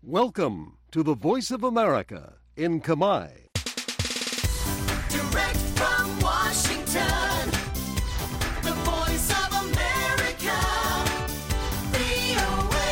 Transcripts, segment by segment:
Welcome to the Voice of America in Khmer. Direct from Washington, the Voice of America, VOA.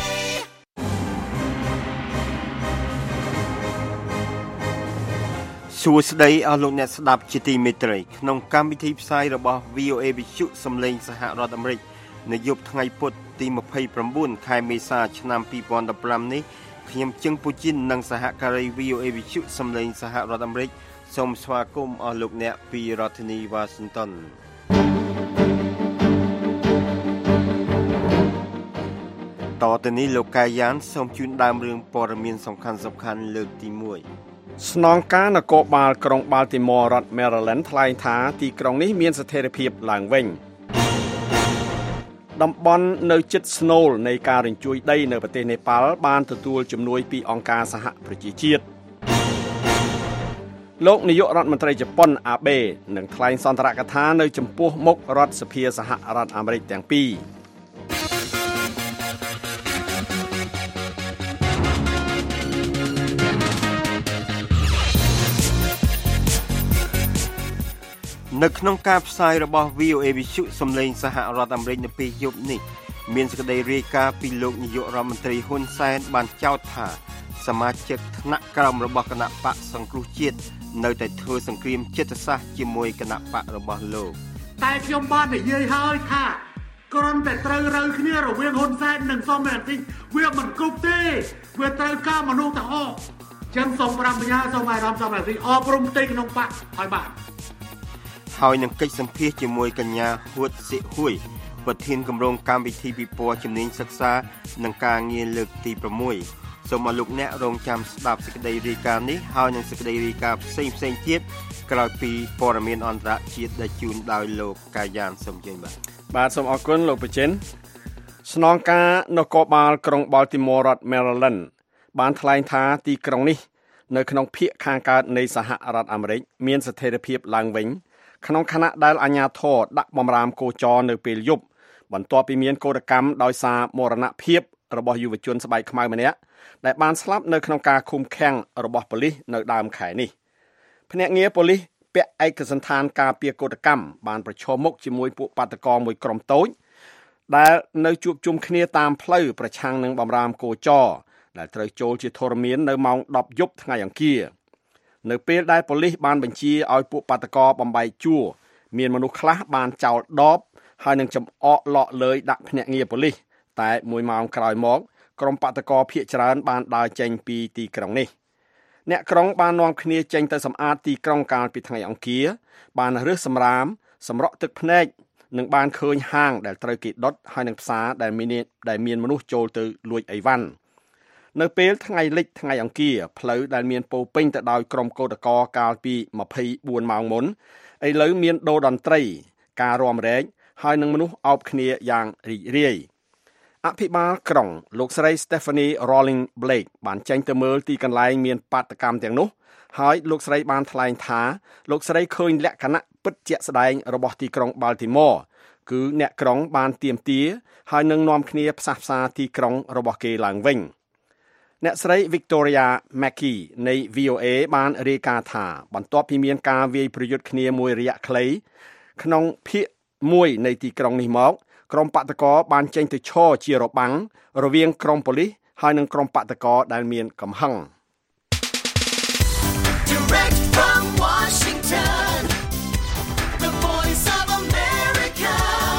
សួស្តីអស់លោកអ្នកស្ដាប់ជាទីមេត្រីក្នុងកម្មវិធីផ្សាយរបស់ VOA វិទ្យុសំឡេងសហរដ្ឋអាមេរិកនៅយប់ថ្ងៃពុធទី29ខែមេសាឆ្នាំ2015នេះខ្ញុំជឹងពូជីននិងសហការី VOA វិទ្យុសំឡេងសហរដ្ឋអាមេរិកសូមស្វាគមន៍អស់លោកអ្នកពីរដ្ឋធានី Washington តទៅនេះលោកកាយ៉ានសូមជូនដើមរឿងព័ត៌មានសំខាន់លើកទី1 ស្នងការនគរបាលក្រុង Baltimore រដ្ឋ Maryland ថ្លែងថាទីក្រុងនេះមានស្ថិរភាពឡើងវិញតំបន់នៅជិតស្នូលនៃការរញ្ជួយដីនៅប្រទេសនេប៉ាល់បានទទួលជំនួយពីអង្គការសហប្រជាជាតិលោកនាយករដ្ឋមន្ត្រីជប៉ុនអាបេនឹងថ្លែងសន្ទរកថានៅចំពោះមុខរដ្ឋសភាសហរដ្ឋអាមេរិកទាំងពីរនៅក្នុងការផ្សាយរបស់ VOA វិទ្យុសំឡេងសហរដ្ឋអាមេរិកនៅពេលយប់នេះមានសេចក្តីរាយការណ៍ពីលោកនាយករដ្ឋមន្ត្រីហ៊ុនសែនបានចោទថាសមាជិកថ្នាក់ក្រោមរបស់គណៈបកសង្គ្រោះជាតិនៅតែធ្វើសង្គ្រាមចិត្តសាស្ត្រជាមួយគណៈបករបស់លោកតែខ្ញុំបាននិយាយហើយថាគ្រាន់តែត្រូវរើគ្នារវាងហ៊ុនសែននិងសុំមេទីវាមិនគ្រប់ទេវាត្រូវការមនុស្សទាំងអស់ចឹងសូមប្រាំបញ្ញាសូមអារម្មណ៍សុំមេទីអប់រំផ្ទៃក្នុងបកឲ្យបានហើយនឹងកិច្ចសម្ភាសជាមួយកញ្ញាហួតសិហួយប្រធានគម្រោងកម្មវិធីពិព័រណ៍ជំនាញសិក្សានិងការងារលើកទី6សូមឲ្យលោកអ្នករងចាំស្ដាប់សេចក្តីរាយការណ៍នេះហើយនឹងសេចក្តីរាយការណ៍ផ្សេងទៀតក្រោយពីព័ត៌មានអន្តរជាតិដែលជូនដោយលោកកាយ៉ានសូមជើញបាទសូមអរគុណលោកប្រជិនស្នងការនគរបាលក្រុង Baltimore រដ្ឋ Maryland បានថ្លែងថាទីក្រុងនេះនៅក្នុងភាគខាងកើតនៃសហរដ្ឋអាមេរិកមានស្ថិរភាពឡើងវិញក្នុងខណៈដែលអាជ្ញាធរដាក់បំរាមកោចរនៅពេលយប់បន្ទាប់ពីមានកោតកម្មដោយសារមរណភាពរបស់យុវជនស្បែកខ្មៅម្នាក់ដែលបានស្លាប់នៅក្នុងការឃុំឃាំងរបស់ប៉ូលីសនៅដើមខែនេះភ្នាក់ងារប៉ូលីសពាក់ឯកសណ្ឋានការពារកោតកម្មបានប្រឈមមុខជាមួយពួកបាតុករមួយក្រុមតូចដែលនៅជួបជុំគ្នាតាមផ្លូវប្រឆាំងនឹងបំរាមកោចរដែលត្រូវចូលជាធរមាននៅម៉ោង 10 យប់ថ្ងៃអង្គារនៅពេលដែលប៉ូលីសបានបញ្ជាឲ្យពួកបាតុករបំបែកជួរមានមនុស្សខ្លះបានចោលដបហើយនឹងចំអកលក់លើយដាក់ភ្នាក់ងារប៉ូលីសតែ1ម៉ោងក្រោយមកក្រុមបាតុករភៀសច្រើនបានដើរចេញពីទីក្រុងនេះអ្នកក្រុងបាននាំគ្នាចេញទៅសម្អាតទីក្រុងកាលពីថ្ងៃអង្គារបានរើសសម្រាមសម្រក់ទឹកភ្នែកនិងបានឃើញហាងដែលត្រូវគេដុតហើយនឹងផ្សារដែលមានមនុស្សចូលទៅលួចអីវ៉ាន់នៅពេលថ្ងៃលិចថ្ងៃអង្គារផ្លូវដែលមានពោពេញទៅដោយក្រុមកោតក្រកាលពី24ម៉ោងមុនឥឡូវមានដូរតន្ត្រីការរាំរែកហើយនឹងមនុស្សអោបគ្នាយ៉ាងរីករាយអភិបាលក្រុងលោកស្រី Stephanie Rawling Blake បានចេញទៅមើលទីកន្លែងមានបាតុកម្មទាំងនោះហើយលោកស្រីបានថ្លែងថាលោកស្រីឃើញលក្ខណៈពិតជាក់ស្ដែងរបស់ទីក្រុង Baltimore គឺអ្នកក្រុងបានទាមទារហើយនឹងនាំគ្នាផ្សះផ្សាទីក្រុងរបស់គេឡើងវិញអ្នកស្រី Victoria Mackey នៃ VOA បានរាយការណ៍ថាបន្ទាប់ពីមានការវាយប្រយុទ្ធគ្នាមួយរយៈខ្លីក្នុងភាគមួយនៃទីក្រុងនេះមកក្រុមបាតុករបានចេញទៅឈរជារបាំងរវាងក្រុមប៉ូលីសហើយនិងក្រុមបាតុករដែលមានកំហឹង Direct from Washington, the Voice of America,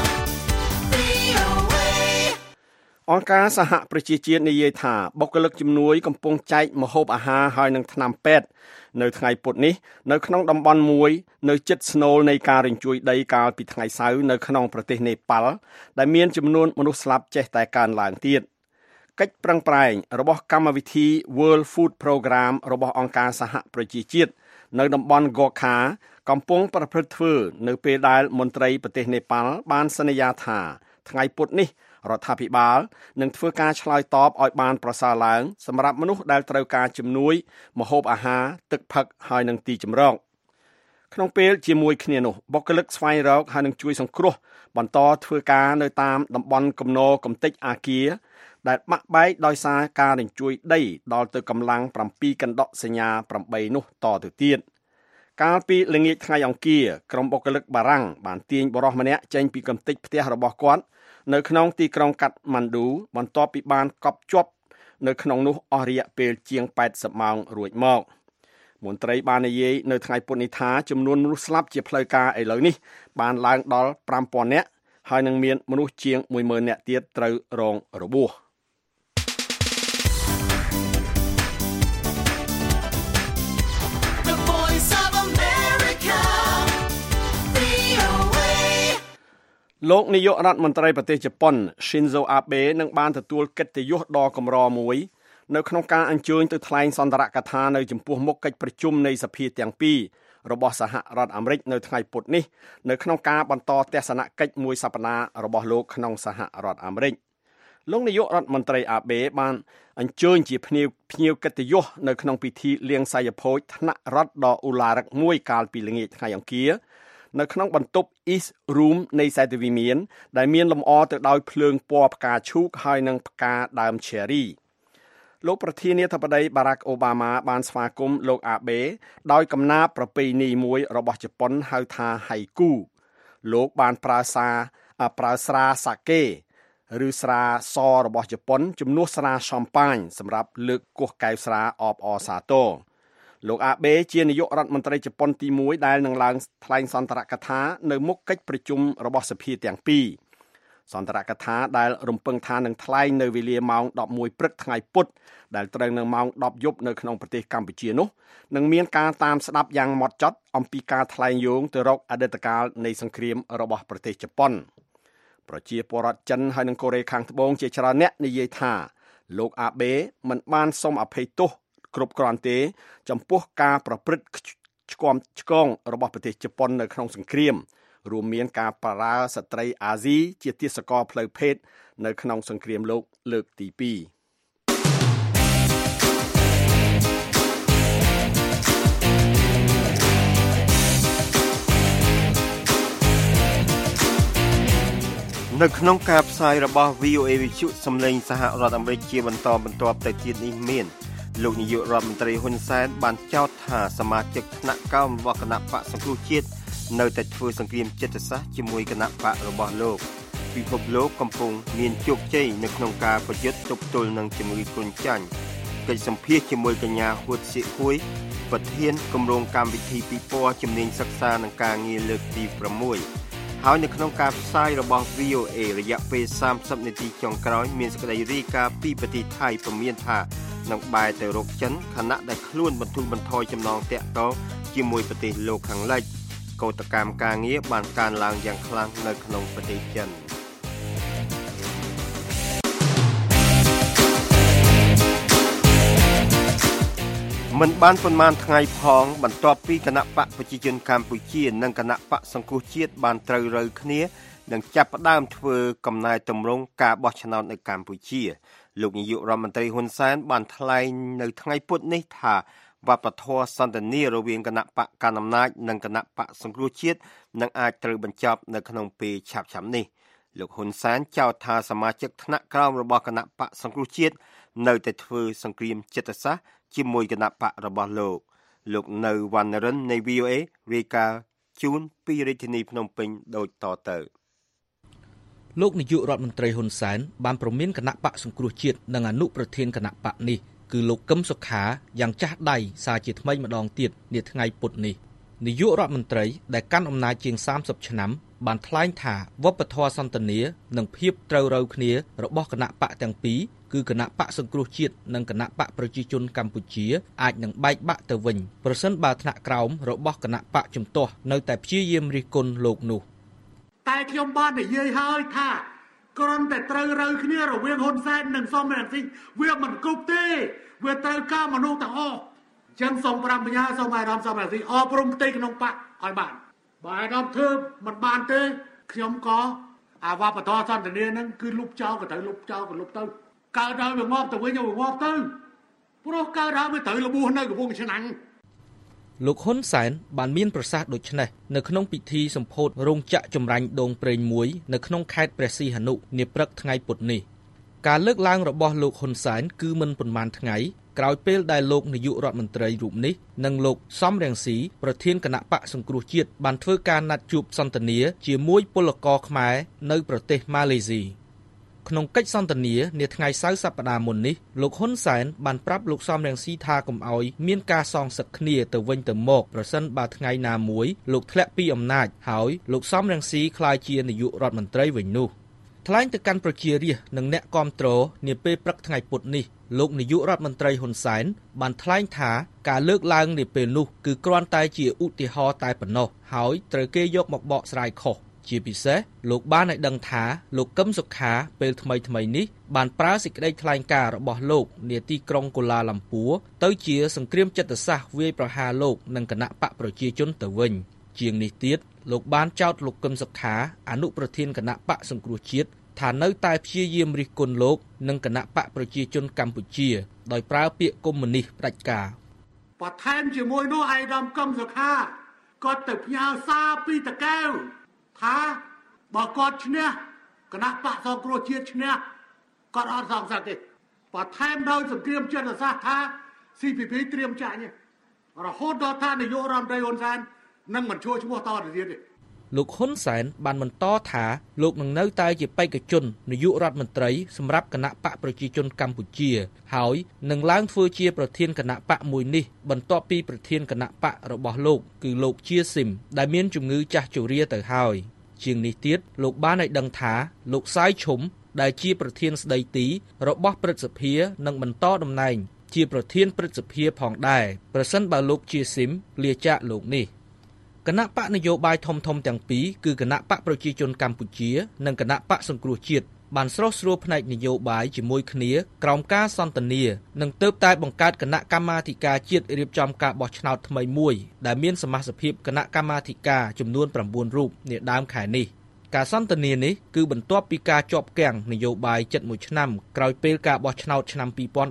VOA. អង្គការសហប្រជាជាតិនិយាយថាបុគ្គលិកជំនួយកំពុងចែកម្ហូបអាហារហើយនឹងថ្នាំពេទ្យនៅថ្ងៃពុធនេះនៅក្នុងតំបន់មួយនៅជិតស្នូលនៃការរញ្ជួយដីកាលពីថ្ងៃសៅរ៍នៅក្នុងប្រទេសនេប៉ាល់ដែលមានចំនួនមនុស្សស្លាប់ចេះតែកើនឡើងទៀតកិច្ចប្រឹងប្រែងរបស់កម្មវិធី World Food Program របស់អង្គការសហប្រជាជាតិនៅតំបន់ Gorkha កំពុងប្រព្រឹត្តធ្វើនៅពេលដែលមន្ត្រីប្រទេសនេប៉ាល់បានសន្យាថាថ្ងៃពុធនេះរដ្ឋាភិបាលនឹងធ្វើការឆ្លើយតបឲ្យបានប្រសើរឡើងសម្រាប់មនុស្សដែលត្រូវការជំនួយម្ហូបអាហារទឹកផឹកហើយនិងទីជម្រកក្នុងពេលជាមួយគ្នានោះបុគ្គលិកស្វែងរកហើយនឹងជួយសង្គ្រោះបន្តធ្វើការនៅតាមតំបន់គំនរកំទេចអាគារដែលបាក់បែកដោយសារការរញ្ជួយដីដល់ទៅកម្លាំង7កណ្ដកសញ្ញា8នោះតទៅទៀតកាលពីល្ងាចថ្ងៃអង្គារក្រុមបុគ្គលិកបារាំងបានទាញបរិសម្នាក់ចេញពីកំទេចផ្ទះរបស់គាត់នៅក្នុងទីក្រុងកាត់ម៉ាន់ឌូបន្ទាប់ពីបានកប់ជាប់នៅក្នុងនោះអស់រយៈពេលជាង80ម៉ោងរួចមកមន្ត្រីបាននិយាយនៅថ្ងៃពុធនេះថាចំនួនមនុស្សស្លាប់ជាផ្លូវការឥឡូវនេះបានឡើងដល់ 5000 នាក់ហើយនឹងមានមនុស្សជាង 10000 នាក់ទៀតត្រូវរងរបួសលោកនាយករដ្ឋមន្ត្រីប្រទេសជប៉ុន Shinzo Abe នឹងបានទទួលកិត្តិយសដ៏កម្រមួយនៅក្នុងការអញ្ជើញទៅថ្លែងសន្ទរកថានៅចំពោះមុខកិច្ចប្រជុំនៃសភាទាំងពីររបស់សហរដ្ឋអាមេរិកនៅថ្ងៃពុធនេះនៅក្នុងការបន្តទស្សនកិច្ចមួយសប្តាហ៍របស់លោកក្នុងសហរដ្ឋអាមេរិកលោកនាយករដ្ឋមន្ត្រី Abe បានអញ្ជើញជាភ្ញៀវកិត្តិយសនៅក្នុងពិធីលៀងសយភោជថ្នាក់រដ្ឋដ៏ឧឡារិកមួយកាលពីល្ងាចថ្ងៃអង្គារនៅក្នុងបន្ទប់ East Room នៃសែតវិមានដែលមានលម្អទៅដោយភ្លើងពណ៌ផ្កាឈូកហើយនិងផ្កាដើម Cherry លោកប្រធានាធិបតី Barack Obama បានស្វាគមន៍លោក Abe ដោយកំណាព្យប្រពៃណីមួយរបស់ជប៉ុនហៅថា Haiku លោកបានប្រើស្រាសាកេឬស្រាសរបស់ជប៉ុនជំនួសស្រាឆាំប៉ាញសម្រាប់លើកគោះកែវស្រាអបអរសាទរលោក Abe ជានាយករដ្ឋមន្ត្រីជប៉ុនទី1ដែលនឹងឡើងថ្លែងសន្ទរកថានៅមុខកិច្ចប្រជុំរបស់សភាទាំងពីរសន្ទរកថាដែលរំពឹងថានឹងថ្លែងនៅវេលាម៉ោង 11 ព្រឹកថ្ងៃពុធដែលត្រូវនឹងម៉ោង 10 យប់នៅក្នុងប្រទេសកម្ពុជានោះនឹងមានការតាមស្ដាប់យ៉ាងម៉ត់ចត់អំពីការថ្លែងយោងទៅរកអតីតកាលនៃសង្គ្រាមរបស់ប្រទេសជប៉ុនប្រជាពលរដ្ឋចិនហើយនិងកូរ៉េខាងត្បូងជាច្រើនអ្នកនិយាយថាលោក Abe មិនបានសុំអភ័យទោសគ្រប់គ្រាន់ទេចំពោះការប្រព្រឹត្តឆ្កងរបស់ប្រទេសជប៉ុននៅក្នុងសង្គ្រាមរួមមានការប្រើស្ត្រីអាស៊ីជាទាសករផ្លូវភេទនៅក្នុងសង្គ្រាមលោកលើកទី2 នៅក្នុងការផ្សាយរបស់ VOA វិទ្យុសំឡេងសហរដ្ឋអាមេរិកជាបន្តបន្ទាប់ទៅទៀតនេះមានលោកនាយករដ្ឋមន្ត្រីហ៊ុនសែនបានចោទថាសមាជិកថ្នាក់កោមរបស់គណៈបកសង្គ្រោះជាតិនៅតែធ្វើសង្គ្រាមចិត្តសាស្ត្រជាមួយគណៈបករបស់លោកពិភពលោកកំពុងមានជោគជ័យនៅក្នុងការប្រយុទ្ធទប់ទល់នឹងជំងឺគ្រុនចាញ់កិច្ចសម្ភាសជាមួយកញ្ញាហ៊ុតសៀកហួយប្រធានគម្រោងកម្មវិធីពិព័រណ៍ជំនាញសិក្សានិងការងារលើកទី6ហើយនៅក្នុងការផ្សាយរបស់ VOA រយៈពេល30នាទីចុងក្រោយមានសេចក្តីរាយការណ៍ពីប្រទេសថៃព្រមានថានឹងបែរទៅរកចិនខណៈដែលខ្លួនបន្ធូរបន្ថយចំណងទាក់ទងជាមួយប្រទេសលោកខាងលិចកោតកម្មការងារបានកើនឡើងយ៉ាងខ្លាំងនៅក្នុងប្រទេសចិនមិនបានប៉ុន្មានថ្ងៃផងបន្ទាប់ពីគណៈបកប្រជាជនកម្ពុជានិងគណៈបកសង្គ្រោះជាតិបានត្រូវរើគ្នានឹងចាប់ផ្ដើមធ្វើកំណែទម្រង់ការបោះឆ្នោតនៅកម្ពុជាលោកនាយករដ្ឋមន្ត្រីហ៊ុនសែនបានថ្លែងនៅថ្ងៃពុធនេះថាវប្បធម៌សន្ទនារវាងគណៈបកកណ្ដាលអំណាចនិងគណៈបកសង្គ្រោះជាតិនឹងអាចត្រូវបញ្ចប់នៅក្នុងពេលឆាប់ៗនេះលោកហ៊ុនសែនចោទថាសមាជិកថ្នាក់ក្រោមរបស់គណៈបកសង្គ្រោះជាតិនៅតែធ្វើសង្គ្រាមចិត្តសាស្ត្រជាមួយគណៈបករបស់លោកនៅវណ្ណរិននៃ VOA រាយការណ៍ជូនពីរាជធានីភ្នំពេញដូចតទៅលោកនាយករដ្ឋមន្ត្រីហ៊ុនសែនបានប្រមានគណៈបកសង្គ្រោះជាតិនិងអនុប្រធានគណៈបកនេះគឺលោកកឹមសុខាយ៉ាងចាស់ដៃសារជាថ្មីម្ដងទៀតនាថ្ងៃពុធនេះនាយករដ្ឋមន្ត្រីដែលកាន់អំណាចជាង30ឆ្នាំបានថ្លែងថាវប្បធម៌សន្ទនានិងភាពត្រូវរូវគ្នារបស់គណៈបកទាំងពីរគឺគណៈបកសង្គ្រោះជាតិនិងគណៈបកប្រជាជនកម្ពុជាអាចនឹងបែកបាក់ទៅវិញប្រសិនបើថ្នាក់ក្រោមរបស់គណៈបកជំទាស់នៅតែព្យាយាមរិះគន់លោកនោះតែខ្ញុំបាននិយាយហើយថាគ្រាន់តែត្រូវរើគ្នារវាងហ៊ុនសែននិងសំរងស៊ីវាមិនគ្រប់ទេវាត្រូវការមនុស្សទាំងអស់ចឹងសូមប្រាំបញ្ញាសូមអាយដាមសំរងស៊ីអប់រំផ្ទៃក្នុងបកឲ្យបានបើអាយដាមធ្វើមិនបានទេខ្ញុំក៏អាវប្បធម៌សន្តានាហ្នឹងគឺលុបចោលក៏ត្រូវលុបចោលក៏លុបទៅកើតដល់វាងាប់ទៅវិញវាងាប់ទៅព្រោះកើតដល់វាត្រូវលបួសនៅកំពង់ឆ្នាំងលោកហ៊ុនសែនបានមានប្រសាសន៍ដូចនេះនៅក្នុងពិធីសម្ពោធរោងចក្រចម្រាញ់ដូងប្រេងមួយនៅក្នុងខេត្តព្រះសីហនុនាព្រឹកថ្ងៃពុធនេះការលើកឡើងរបស់លោកហ៊ុនសែនគឺមិនប៉ុន្មានថ្ងៃក្រោយពេលដែលលោកនាយករដ្ឋមន្ត្រីរូបនេះនិងលោកសំរងស៊ីប្រធានគណៈបកសង្គ្រោះជាតិបានធ្វើការណាត់ជួបសន្ទនាជាមួយពលករខ្មែរនៅប្រទេសម៉ាឡេស៊ីក្នុងកិច្ចសន្ទនានាថ្ងៃសៅរ៍សប្តាហ៍មុននេះលោកហ៊ុនសែនបានប្រាប់លោកសំរងស៊ីថាកុំឲ្យមានការសងសឹកគ្នាទៅវិញទៅមកប្រសិនបើថ្ងៃណាមួយលោកធ្លាក់ពីអំណាចហើយលោកសំរងស៊ីក្លាយជានាយករដ្ឋមន្ត្រីវិញនោះថ្លែងទៅកាន់ប្រជារាស្ត្រនិងអ្នកគាំទ្រនាពេលព្រឹកថ្ងៃពុធនេះលោកនាយករដ្ឋមន្ត្រីហ៊ុនសែនបានថ្លែងថាការលើកឡើងនាពេលនោះគឺគ្រាន់តែជាឧទាហរណ៍តែប៉ុណ្ណោះហើយត្រូវគេយកមកបកស្រាយខុសជាពិសេសលោកបានឲ្យដឹងថាលោកកឹមសុខាពេលថ្មីនេះបានប្រើសេចក្តីថ្លែងការណ៍របស់លោកនាទីក្រុងកូឡាឡាំពួរទៅជាសង្គ្រាមចិត្តសាស្ត្រវាយប្រហារលោកនិងគណៈបកប្រជាជនទៅវិញជាងនេះទៀតលោកបានចោទលោកកឹមសុខាអនុប្រធានគណៈបកសង្គ្រោះជាតិថានៅតែព្យាយាមរិះគន់លោកនិងគណៈបកប្រជាជនកម្ពុជាដោយប្រើពាក្យកុម្មុយនីសផ្ដាច់ការបន្ថែមជាមួយនោះឯកឧត្តមកឹមសុខាគាត់ទៅផ្ញើសារពីតកែវថាបើគាត់ឈ្នះគណៈបកសង្គ្រោះជាតិឈ្នះគាត់អត់សងសឹកទេបន្ថែមដោយសង្គ្រាមចិត្តសាស្ត្រថា CPP ត្រៀមចាញ់រហូតដល់ថានាយករដ្ឋមន្ត្រីហ៊ុនសែននឹងមិនជួឈ្មោះតទៅទៀតទេលោកហ៊ុនសែនបានបន្តថាលោកនឹងនៅតែជាបេក្ខជននាយករដ្ឋមន្ត្រីសម្រាប់គណៈបកប្រជាជនកម្ពុជាហើយនឹងឡើងធ្វើជាប្រធានគណៈបកមួយនេះបន្ទាប់ពីប្រធានគណៈបករបស់លោកគឺលោកជាស៊ីមដែលមានជំងឺចាស់ជរាទៅហើយជាងនេះទៀតលោកបានឲ្យដឹងថាលោកសាយឈុំដែលជាប្រធានស្ដីទីរបស់ព្រឹទ្ធសភានឹងបន្តតំណែងជាប្រធានព្រឹទ្ធសភាផងដែរប្រសិនបើលោកជាស៊ីមលាចាកលោកនេះគណៈបកនយោបាយធំទាំងពីរគឺគណៈបកប្រជាជនកម្ពុជានិងគណៈបកសង្គ្រោះជាតិបានស្រោះស្រួលផ្នែកនយោបាយជាមួយគ្នាក្រោមការសន្ទនានិងទើបតែបង្កើតគណៈកម្មាធិការជាតិរៀបចំការបោះឆ្នោតថ្មីមួយដែលមានសមាជិកភាពគណៈកម្មាធិការចំនួន9រូបនាដើមខែនេះការសន្ទនានេះគឺបន្ទាប់ពីការជាប់គាំងនយោបាយជិត1ឆ្នាំក្រោយពេលការបោះឆ្នោតឆ្នាំ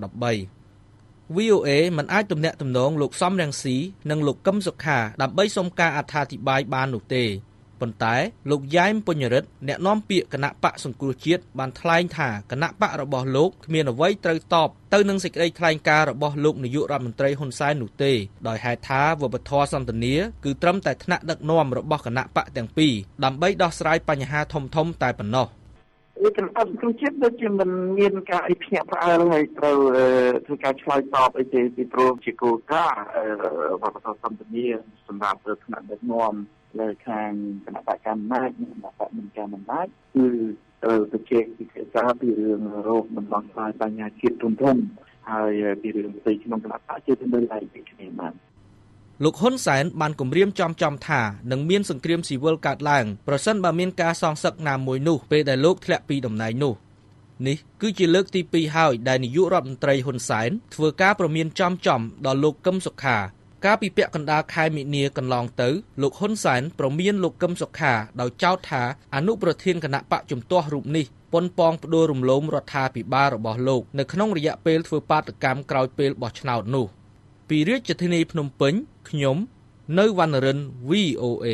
2013VOA មិនអាចទំនាក់ទំនងលោកសំរងស៊ីនិងលោកកឹមសុខាដើម្បីសុំការអត្ថាធិប្បាយបាននោះទេប៉ុន្តែលោកយ៉ែមពញ្ញរិទ្ធអ្នកនាំពាក្យគណៈបកសង្គ្រោះជាតិបានថ្លែងថាគណៈបករបស់លោកគ្មានអ្វីត្រូវតបទៅនឹងសេចក្តីថ្លែងការណ៍របស់លោកនាយករដ្ឋមន្ត្រីហ៊ុនសែននោះទេដោយហេតុថាវប្បធម៌សន្ទនាគឺត្រឹមតែថ្នាក់ដឹកនាំរបស់គណៈបកទាំងពីរដើម្បីដោះស្រាយបញ្ហាធំៗតែប៉ុណ្ណោះគណៈបកសង្គ្រោះជាតិដូចជាមិនមានការអីភ្ញាក់ផ្អើលហើយត្រូវធ្វើការឆ្លើយតបអីទេពីព្រោះជាគោលការណ៍វប្បធម៌សន្តិនិកសម្រាប់ថ្នាក់ដឹកនាំលើខាងគណៈបកកម្មាធិការគណៈបកមិនកម្មាធិការគឺត្រូវទៅជែកពិភាក្សាពីរឿងរោគបំផាន់ស្រាយបញ្ហាជាតិធំហើយពីរឿងផ្ទៃក្នុងគណៈបកជាទៅលើឯកគ្នាបានលោកហ៊ុនសែនបានគម្រាមចំថានឹងមានសង្គ្រាមស៊ីវិលកើតឡើងប្រសិនបើមានការសងសឹកណាមួយនោះពេលដែលលោកធ្លាក់ពីតំណែងនោះនេះគឺជាលើកទី2ហើយដែលនាយករដ្ឋមន្ត្រីហ៊ុនសែនធ្វើការប្រមានចំដល់លោកកឹមសុខាកាលពីពាក់កណ្ដាលខែមិនិនាកន្លងទៅលោកហ៊ុនសែនប្រមានលោកកឹមសុខាដោយចោទថាអនុប្រធានគណៈបកជំទាស់រូបនេះប៉ុនប៉ងផ្ដួលរំលំរដ្ឋាភិបាលរបស់លោកនៅក្នុងរយៈពេលធ្វើបាតកម្មក្រោយពេលបោះឆ្នោតនោះពីរាជធានីភ្នំពេញខ្ញុំនៅវណ្ណរិន VOA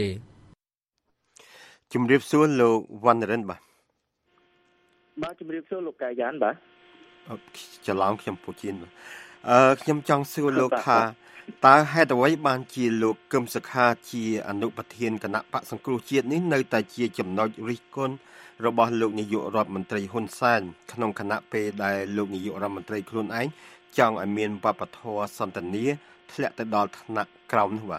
ជំរាបសួរលោកវណ្ណរិនបាទជំរាបសួរលោកកាយ៉ានបាទច្រឡំខ្ញុំពូជៀនខ្ញុំចង់សួរលោកថាតើហេតុអ្វីបានជាលោកកឹមសុខាជាអនុប្រធានគណៈបកសង្គ្រោះជាតិនេះនៅតែជាចំណុចរិះគន់របស់លោកនាយករដ្ឋមន្ត្រីហ៊ុនសែនក្នុងគណៈពេលដែលលោកនាយករដ្ឋមន្ត្រីខ្លួនឯងចង់ឲ្យមានវប្បធម៌សន្តិនិកធ្លាក់ទៅដល់ថ្នាក់ក្រោមនោះ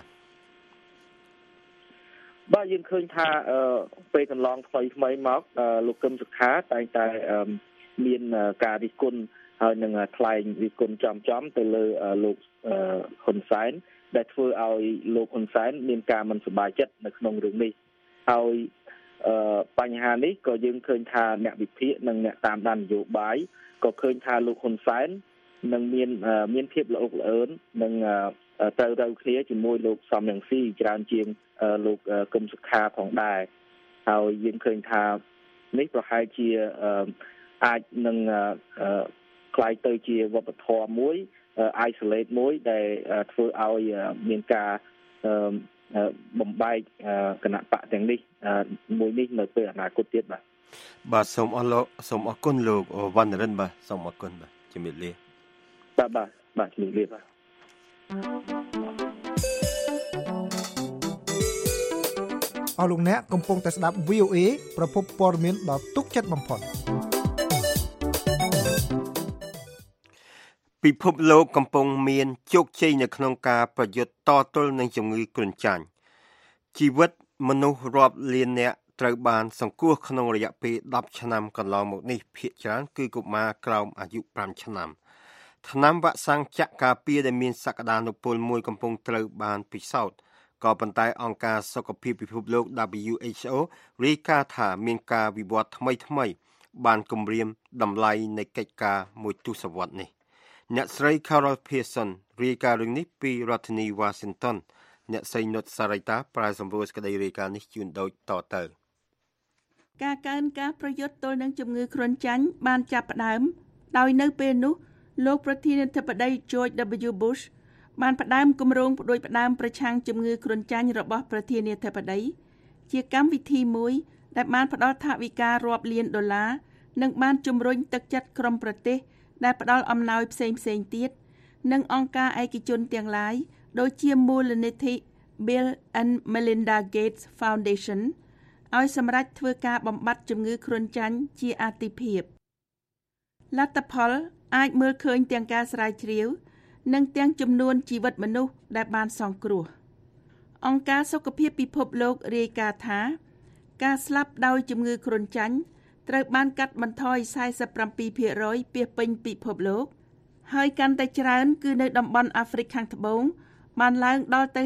បាទយើងឃើញថាពេលកន្លងថ្មីមកលោកកឹមសុខាតែងតែមានការរិះគន់ហើយនឹងថ្លែងរិះគន់ចំទៅលើលោកហ៊ុនសែនដែលធ្វើឲ្យលោកហ៊ុនសែនមានការមិនសប្បាយចិត្តនៅក្នុងរឿងនេះហើយបញ្ហានេះក៏យើងឃើញថាអ្នកវិភាគនិងអ្នកតាមដាននយោបាយក៏ឃើញថាលោកហ៊ុនសែននឹងមានភាពល្អិតល្អឿននិងត្រូវគ្នាជាមួយលោកសំរងស៊ីច្រើនជាងលោកកឹមសុខាផងដែរហើយយើងឃើញថានេះប្រហែលជាអាចនឹងคล้ายទៅជាវប្បធម៌មួយ isolate មួយដែលធ្វើឲ្យមានការបំបែកគណៈបកទាំងនេះមួយនេះនៅពេលអនាគតទៀតបាទសូមអរគុណលោកវណ្ណរិនបាទសូមអរគុណបាទជំរាបលាបាទជំរាបលាបាទអស់លោកអ្នកកំពុងតែស្ដាប់ VOA ប្រភពព័ត៌មានដ៏ទុកចិត្តបំផុតពិភពលោកកំពុងមានជោគជ័យនៅក្នុងការប្រយុទ្ធតទល់នឹងជំងឺគ្រុនចាញ់ជីវិតមនុស្សរាប់លាននាក់ត្រូវបានសង្គ្រោះក្នុងរយៈពេល10ឆ្នាំកន្លងមកនេះភាគច្រើនគឺកុមារក្រោមអាយុ5ឆ្នាំថ្នាំវ៉ាក់សាំងចាក់ការពារដែលមានសក្តានុពលមួយកំពុងត្រូវបានពិសោធន៍ក៏ប៉ុន្តែអង្គការសុខភាពពិភពលោក WHO រាយការណ៍ថាមានការវិវត្តថ្មីបានគំរាមតម្លៃនៃកិច្ចការមួយទសវត្សរ៍នេះអ្នកស្រី Carol Pearson រាយការណ៍រឿងនេះពីរដ្ឋធានី Washington អ្នកស្រីនុតសារីតាប្រាយសម្រួលសេចក្តីរាយការណ៍នេះជូនដូចតទៅការកើនការប្រយុទ្ធទល់នឹងជំងឺគ្រុនចាញ់បានចាប់ផ្ដើមដោយនៅពេលនោះលោកប្រធានាធិបតី George W. Bush បានផ្ដើមគម្រោងផ្ដួចផ្ដើមប្រឆាំងជំងឺគ្រុនចាញ់របស់ប្រធានាធិបតីជាកម្មវិធីមួយដែលបានផ្ដល់ថវិការាប់លានដុល្លារនិងបានជំរុញទឹកចិត្តក្រុមប្រទេសដែលផ្ដល់អំណោយផ្សេងៗទៀតនិងអង្គការឯកជនទាំងឡាយដូចជាមូលនិធិ Bill and Melinda Gates Foundation ឲ្យសម្រេចធ្វើការបំបត្តិជំងឺគ្រុនចាញ់ជាអាទិភាពលទ្ធផលអាចមើលឃើញទាំងការស្រាវជ្រាវនិងទាំងចំនួនជីវិតមនុស្សដែលបានសង្គ្រោះអង្គការសុខភាពពិភពលោករាយការណ៍ថាការស្លាប់ដោយជំងឺគ្រុនចាញ់ត្រូវបានកាត់បន្ថយ 47% ពាសពេញពិភពលោកហើយកាន់តែច្រើនគឺនៅតំបន់អាហ្វ្រិកខាងត្បូងបានឡើងដល់ទៅ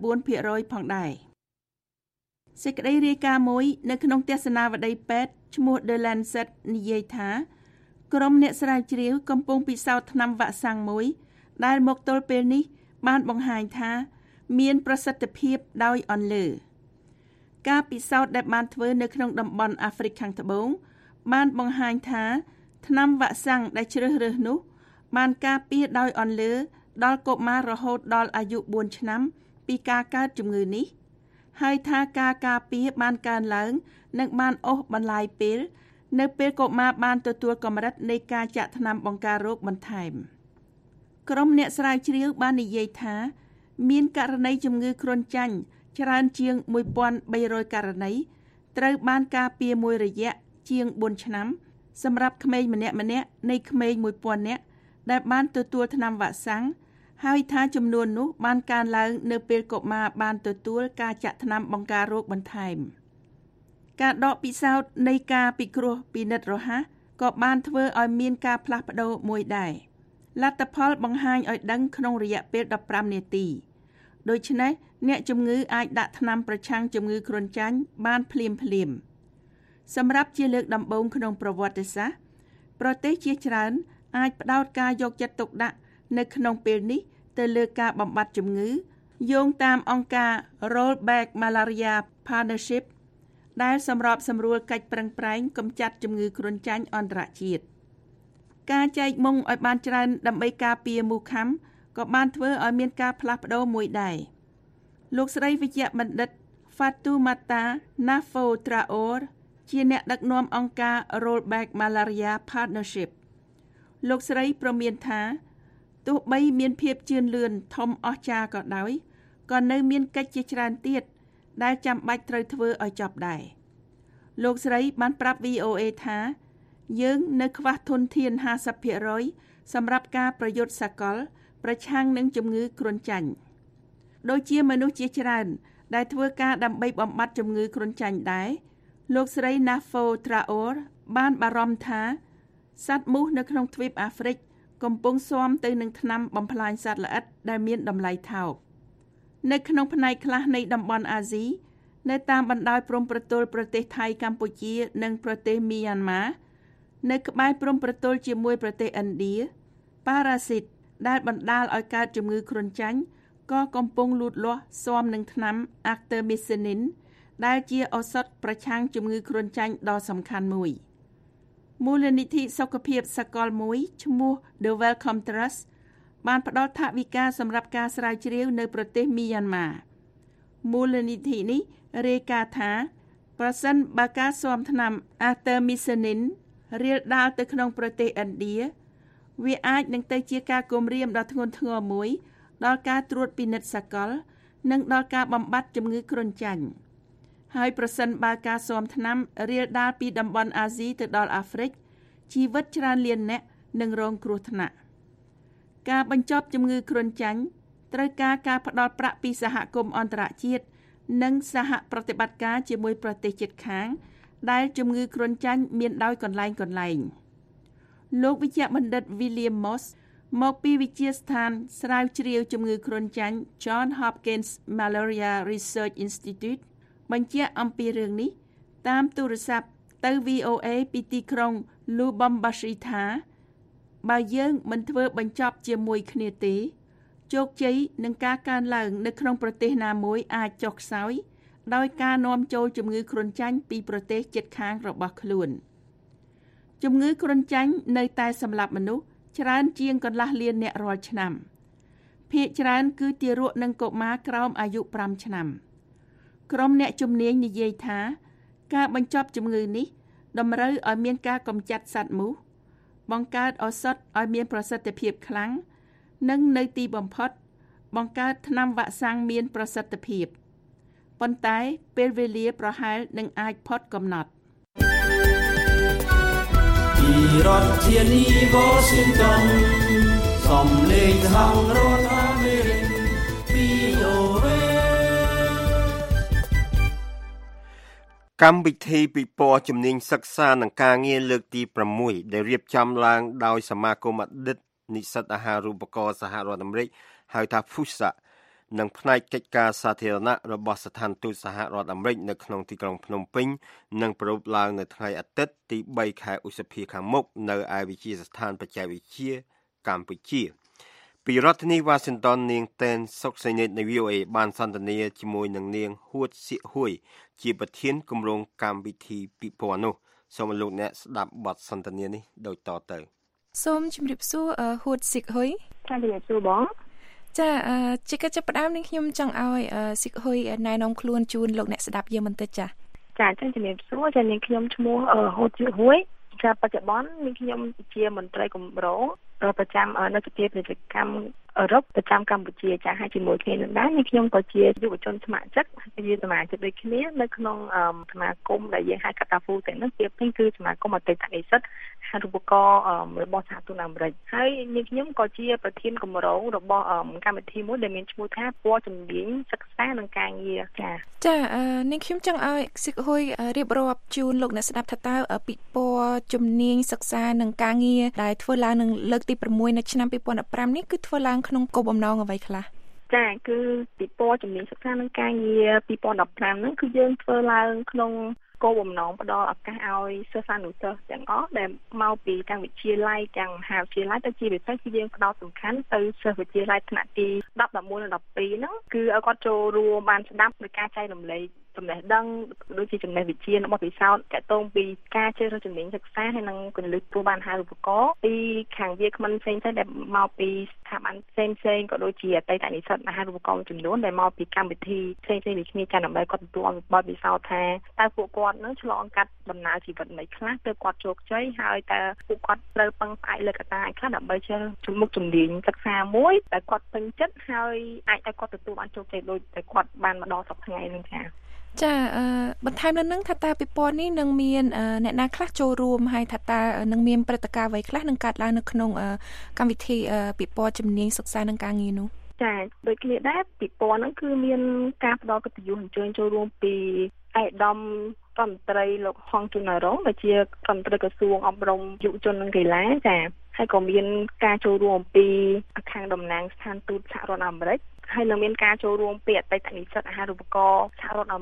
54% ផងដែរសេចក្តីរាយការណ៍មួយនៅក្នុងទស្សនាវដ្តីពេទ្យឈ្មោះ The Lancet និយាយថាក្រុមអ្នកស្រាវជ្រាវកំពុងពិសោធន៍ថ្នាំវ៉ាក់សាំងមួយដែលមកទល់ពេលនេះបានបង្ហាញថាមានប្រសិទ្ធភាពដោយអន្លើការពិសោធន៍ដែលបានធ្វើនៅក្នុងតំបន់អាហ្វ្រិកខាងត្បូងបានបង្ហាញថាថ្នាំវ៉ាក់សាំងដែលជ្រើសរើសនោះបានការពារដោយអន្លើដល់កុមាររហូតដល់អាយុ4ឆ្នាំពីការកើតជំងឺនេះហើយថាការការពារបានកើនឡើងនិងបានអូសបន្លាយពេលនៅពេលកុមារបានទទួលកម្រិតនៃការចាក់ថ្នាំបង្ការរោគបន្ថែមក្រុមអ្នកស្រាវជ្រាវបាននិយាយថាមានករណីជំងឺគ្រុនចាញ់ច្រើនជាង 1,300 ករណីត្រូវបានការពារមួយរយៈជាង4ឆ្នាំសម្រាប់ក្មេងម្នាក់ៗនៃក្មេង 1,000 នាក់ដែលបានទទួលថ្នាំវ៉ាក់សាំងហើយថាចំនួននោះបានកើនឡើងនៅពេលកុមារបានទទួលការចាក់ថ្នាំបង្ការរោគបន្ថែមការដកពិសោធន៍នៃការពិគ្រោះពិនិត្យរហ័សក៏បានធ្វើឲ្យមានការផ្លាស់ប្ដូរមួយដែរលទ្ធផលបង្ហាញឲ្យដឹងក្នុងរយៈពេល15នាទីដូច្នេះអ្នកជំងឺអាចដាក់ថ្នាំប្រឆាំងជំងឺគ្រុនចាញ់បានភ្លាមសម្រាប់ជាលើកដំបូងក្នុងប្រវត្តិសាស្ត្រប្រទេសជាច្រើនអាចផ្ដោតការយកចិត្តទុកដាក់នៅក្នុងពេលនេះទៅលើការបំបត្តិជំងឺយោងតាមអង្គការ Rollback Malaria Partnership ដែលសម្របសម្រួលកិច្ចប្រឹងប្រែងកម្ចាត់ជំងឺគ្រុនចាញ់អន្តរជាតិការចែកមុងឲ្យបានច្រើនដើម្បីការពារមូសខាំក៏បានធ្វើឲ្យមានការផ្លាស់ប្ដូរមួយដែរលោកស្រីវិជ្ជបណ្ឌិត Fatoumata Nafo Traore ជាអ្នកដឹកនាំអង្គការ Rollback Malaria Partnership លោកស្រីប្រមានថាទោះបីមានភាពជឿនលឿនធំអស្ចារ្យក៏ដោយក៏នៅមានកិច្ចជាច្រើនទៀតដែលចាំបាច់ត្រូវធ្វើឲ្យចប់ដែរលោកស្រីបានប្រាប់ VOA ថាយើងនៅខ្វះធនធាន 50% សម្រាប់ការប្រយុទ្ធសកលប្រឆាំងនឹងជំងឺគ្រុនចាញ់ដូចជាមនុស្សជាច្រើនដែលធ្វើការដើម្បីបំបត្តិជំងឺគ្រុនចាញ់ដែរលោកស្រី Nafo Traore បានបារម្ភថាសត្វមូសនៅក្នុងទ្វីបអាហ្វ្រិកកំពុងស៊ាំទៅនឹងថ្នាំបំផ្លាញសត្វល្អិតដែលមានតម្លៃថោកនៅក្នុងផ្នែកខ្លះនៃតំបន់អាស៊ីនៅតាមបណ្ដោយព្រំប្រទល់ប្រទេសថៃកម្ពុជានិងប្រទេសមីយ៉ាន់ម៉ានៅក្បែរព្រំប្រទល់ជាមួយប្រទេសឥណ្ឌាប៉ារ៉ាស៊ីតដែលបណ្ដាលឲ្យកើតជំងឺគ្រុនចាញ់ក៏កំពុងលូតលាស់ស៊ាំនឹងថ្នាំ Artemisinin ដែលជាឱសថប្រឆាំងជំងឺគ្រុនចាញ់ដ៏សំខាន់មួយមូលនិធិសុខភាពសកលមួយឈ្មោះ The Wellcome Trust បានផ្ដល់ថវិកាសម្រាប់ការស្រាវជ្រាវនៅប្រទេសមីយ៉ាន់ម៉ាមូលនិធិនេះរាយការណ៍ថាប្រសិនបើការស៊ាំថ្នាំ Artemisinin រាលដាលទៅក្នុងប្រទេសឥណ្ឌាវាអាចនឹងទៅជាការគំរាមដ៏ធ្ងន់ធ្ងរមួយដល់ការត្រួតពិនិត្យសកលនិងដល់ការបំបត្តិជំងឺគ្រុនចាញ់ហើយប្រសិនបើការស៊ាំថ្នាំរាលដាលពីតំបន់អាស៊ីទៅដល់អាហ្វ្រិកជីវិតច្រើនលានអ្នកនឹងរងគ្រោះថ្នាក់ការបញ្ចប់ជំងឺគ្រុនចាញ់ត្រូវការផ្ដល់ប្រាក់ពីសហគមន៍អន្តរជាតិនិងសហប្រតិបត្តិការជាមួយប្រទេសជិតខាងដែលជំងឺគ្រុនចាញ់មានដោយកន្លែងលោកវិជ្ជបណ្ឌិត William Moss មកពីវិទ្យាស្ថានស្រាវជ្រាវជំងឺគ្រុនចាញ់ John Hopkins Malaria Research Institute បញ្ជាក់អំពីរឿងនេះតាមទូរស័ព្ទទៅ VOA ពីទីក្រុង Lubumbashi ថាបើយើងមិនធ្វើបញ្ចប់ជាមួយគ្នាទេជោគជ័យនឹងការកើនឡើងនៅក្នុងប្រទេសណាមួយអាចចុះខ្សោយដោយការនាំចូលជំងឺគ្រុនចាញ់ពីប្រទេសជិតខាងរបស់ខ្លួនជំងឺគ្រុនចាញ់នៅតែសម្លាប់មនុស្សច្រើនជាងកន្លះលានអ្នករាល់ឆ្នាំភាគច្រើនគឺទារកនិងកុមារក្រោមអាយុ5ឆ្នាំក្រុមអ្នកជំនាញនិយាយថាការបញ្ចប់ជំងឺនេះតម្រូវឲ្យមានការកម្ចាត់សត្វមូសបង្កើតឱសថឲ្យមានប្រសិទ្ធភាពខ្លាំងនិងនៅទីបំផុតបង្កើតថ្នាំវ៉ាក់សាំងមានប្រសិទ្ធភាពប៉ុន្តែពេលវេលាប្រហែលនឹងអាចផុតកំណត់ពីរដ្ឋធានី Washington សំឡេងសហរដ្ឋអាមេរិក VOA កម្មវិធីពិព័រណ៍ជំនាញសិក្សានិងការងារលើកទី6ដែលរៀបចំឡើងដោយសមាគមអតីតនិស្សិតអាហារូបករណ៍សហរដ្ឋអាមេរិកហៅថា FUSA និងផ្នែកកិច្ចការសាធារណៈរបស់ស្ថានទូតសហរដ្ឋអាមេរិកនៅក្នុងទីក្រុងភ្នំពេញនឹងប្រារព្ធឡើងនៅថ្ងៃអាទិត្យទី3ខែឧសភាខាងមុខនៅឯវិទ្យាស្ថានបច្ចេកវិទ្យាកម្ពុជាពីរដ្ឋធានី Washington នាងតែនសុកសេនីតនៃ VOA បានសន្ទនាជាមួយនឹងនាងហួតសៀកហួយជាប្រធានគម្រោងកម្មវិធីពិព័រណ៍នោះសូមលោកអ្នកស្ដាប់បទសន្ទនានេះដូចតទៅសូមជម្រាបសួរហួតសៀកហួយចា៎ជម្រាបសួរបងចាជាកិច្ចចាប់ផ្ដើមនេះខ្ញុំចង់ឲ្យសៀកហុយណែនាំខ្លួនជូនលោកអ្នកស្ដាប់យើងបន្តិចចាចាជំរាបសួរចានាងខ្ញុំឈ្មោះហូតសៀកហួយចាបច្ចុប្បន្ននាងខ្ញុំជាមន្ត្រីគម្រោងប្រចាំនៅសភាពាណិជ្ជកម្មអឺរ៉ុបប្រចាំកម្ពុជាចាហើយជាមួយគ្នានឹងដែរនាងខ្ញុំក៏ជាយុវជនស្ម័គ្រចិត្តជាសមាជិកដូចគ្នានៅក្នុងសមាគមដែលយើងហៅកាតាហ្វូទាំងនោះពីនេះគឺសមាគមអតីតនិស្សិតអាហារូបករណ៍របស់សហទូតអាមេរិកហើយនាងខ្ញុំក៏ជាប្រធានគម្រោងរបស់កម្មវិធីមួយដែលមានឈ្មោះថាពណ៌ជំនាញសិក្សានិងការងារចានាងខ្ញុំចង់ឲ្យសៀកហុយរៀបរាប់ជូនលោកអ្នកស្ដាប់ថាតើពិព័រណ៍ជំនាញសិក្សានិងការងារដែលធ្វើឡើងនឹងលើកទី6នៅឆ្នាំ2015នេះគឺធ្វើឡើងក្នុងគោលបំណងអ្វីខ្លះចាគឺពិព័រណ៍ជំនាញសិក្សានិងការងារ2015ហ្នឹងគឺយើងធ្វើឡើងក្នុងគោលបំណងផ្ដល់ឱកាសឲ្យសិស្សានុសិស្សទាំងអស់ដែលមកពីទាំងវិទ្យាល័យទាំងមហាវិទ្យាល័យទៅជាពិសេសគឺយើងផ្ដោតសំខាន់ទៅសិស្សវិទ្យាល័យថ្នាក់ទី10 11 និង12ហ្នឹងគឺឲ្យគាត់ចូលរួមបានស្ដាប់ដោយការចែករំលែកចំណេះដឹងដូចជាចំណេះវិជ្ជារបស់ពិសោធន៍តាក់ទងពីការជ្រើសរើសជំនាញសិក្សាហើយនិងគន្លឹះព្រោះបានហៅឧបករណ៍ពីខាងវាគ្មិនផ្សេងៗដែលមកពីស្ថាប័នផ្សេងៗក៏ដូចជាអតីតនិស្សិតអាហារូបករណ៍ចំនួនដែលមកពីកម្មវិធីផ្សេងៗដូចគ្នាចាដើម្បីគាត់ទទួលបទពិសោធន៍ថាតើពួកគាត់នឹងឆ្លងកាត់ដំណើរជីវិតមិនខ្លះទើបគាត់ជោគជ័យហើយតើពួកគាត់ត្រូវពឹងផ្អែកលើកត្តាខ្លះដើម្បីជ្រើសជំមុខជំនាញសិក្សាមួយដែលគាត់ពេញចិត្តហើយអាចឲ្យគាត់ទទួលបានជោគជ័យដូចតែគាត់បានមកដល់សប្តាហ៍ថ្ងៃនេះចាបន្ថែមលើនឹងថាតើពិព័រណ៍នេះនឹងមានអ្នកណាខ្លះចូលរួមហើយថាតើនឹងមានព្រឹត្តិការណ៍អ្វីខ្លះនឹងកើតឡើងនៅក្នុងកម្មវិធីពិព័រណ៍ជំនាញសិក្សានិងការងារនោះចាដូចគ្នាដែរពិព័រណ៍ហ្នឹងគឺមានការផ្ដល់កិត្តិយសអញ្ជើញចូលរួមពីឯកឧត្តមរដ្ឋមន្ត្រីលោកហងជុនណារងដែលជារដ្ឋមន្ត្រីក្រសួងអប់រំយុវជននិងកីឡាចាហើយក៏មានការចូលរួមពីខាងតំណាងស្ថានទូតសហរដ្ឋអាមេរិកហើយនឹងមានការចូលរួមពីអតីតនិស្សិតអាហារូបករណ៍សហរដ្ឋអាមេរិក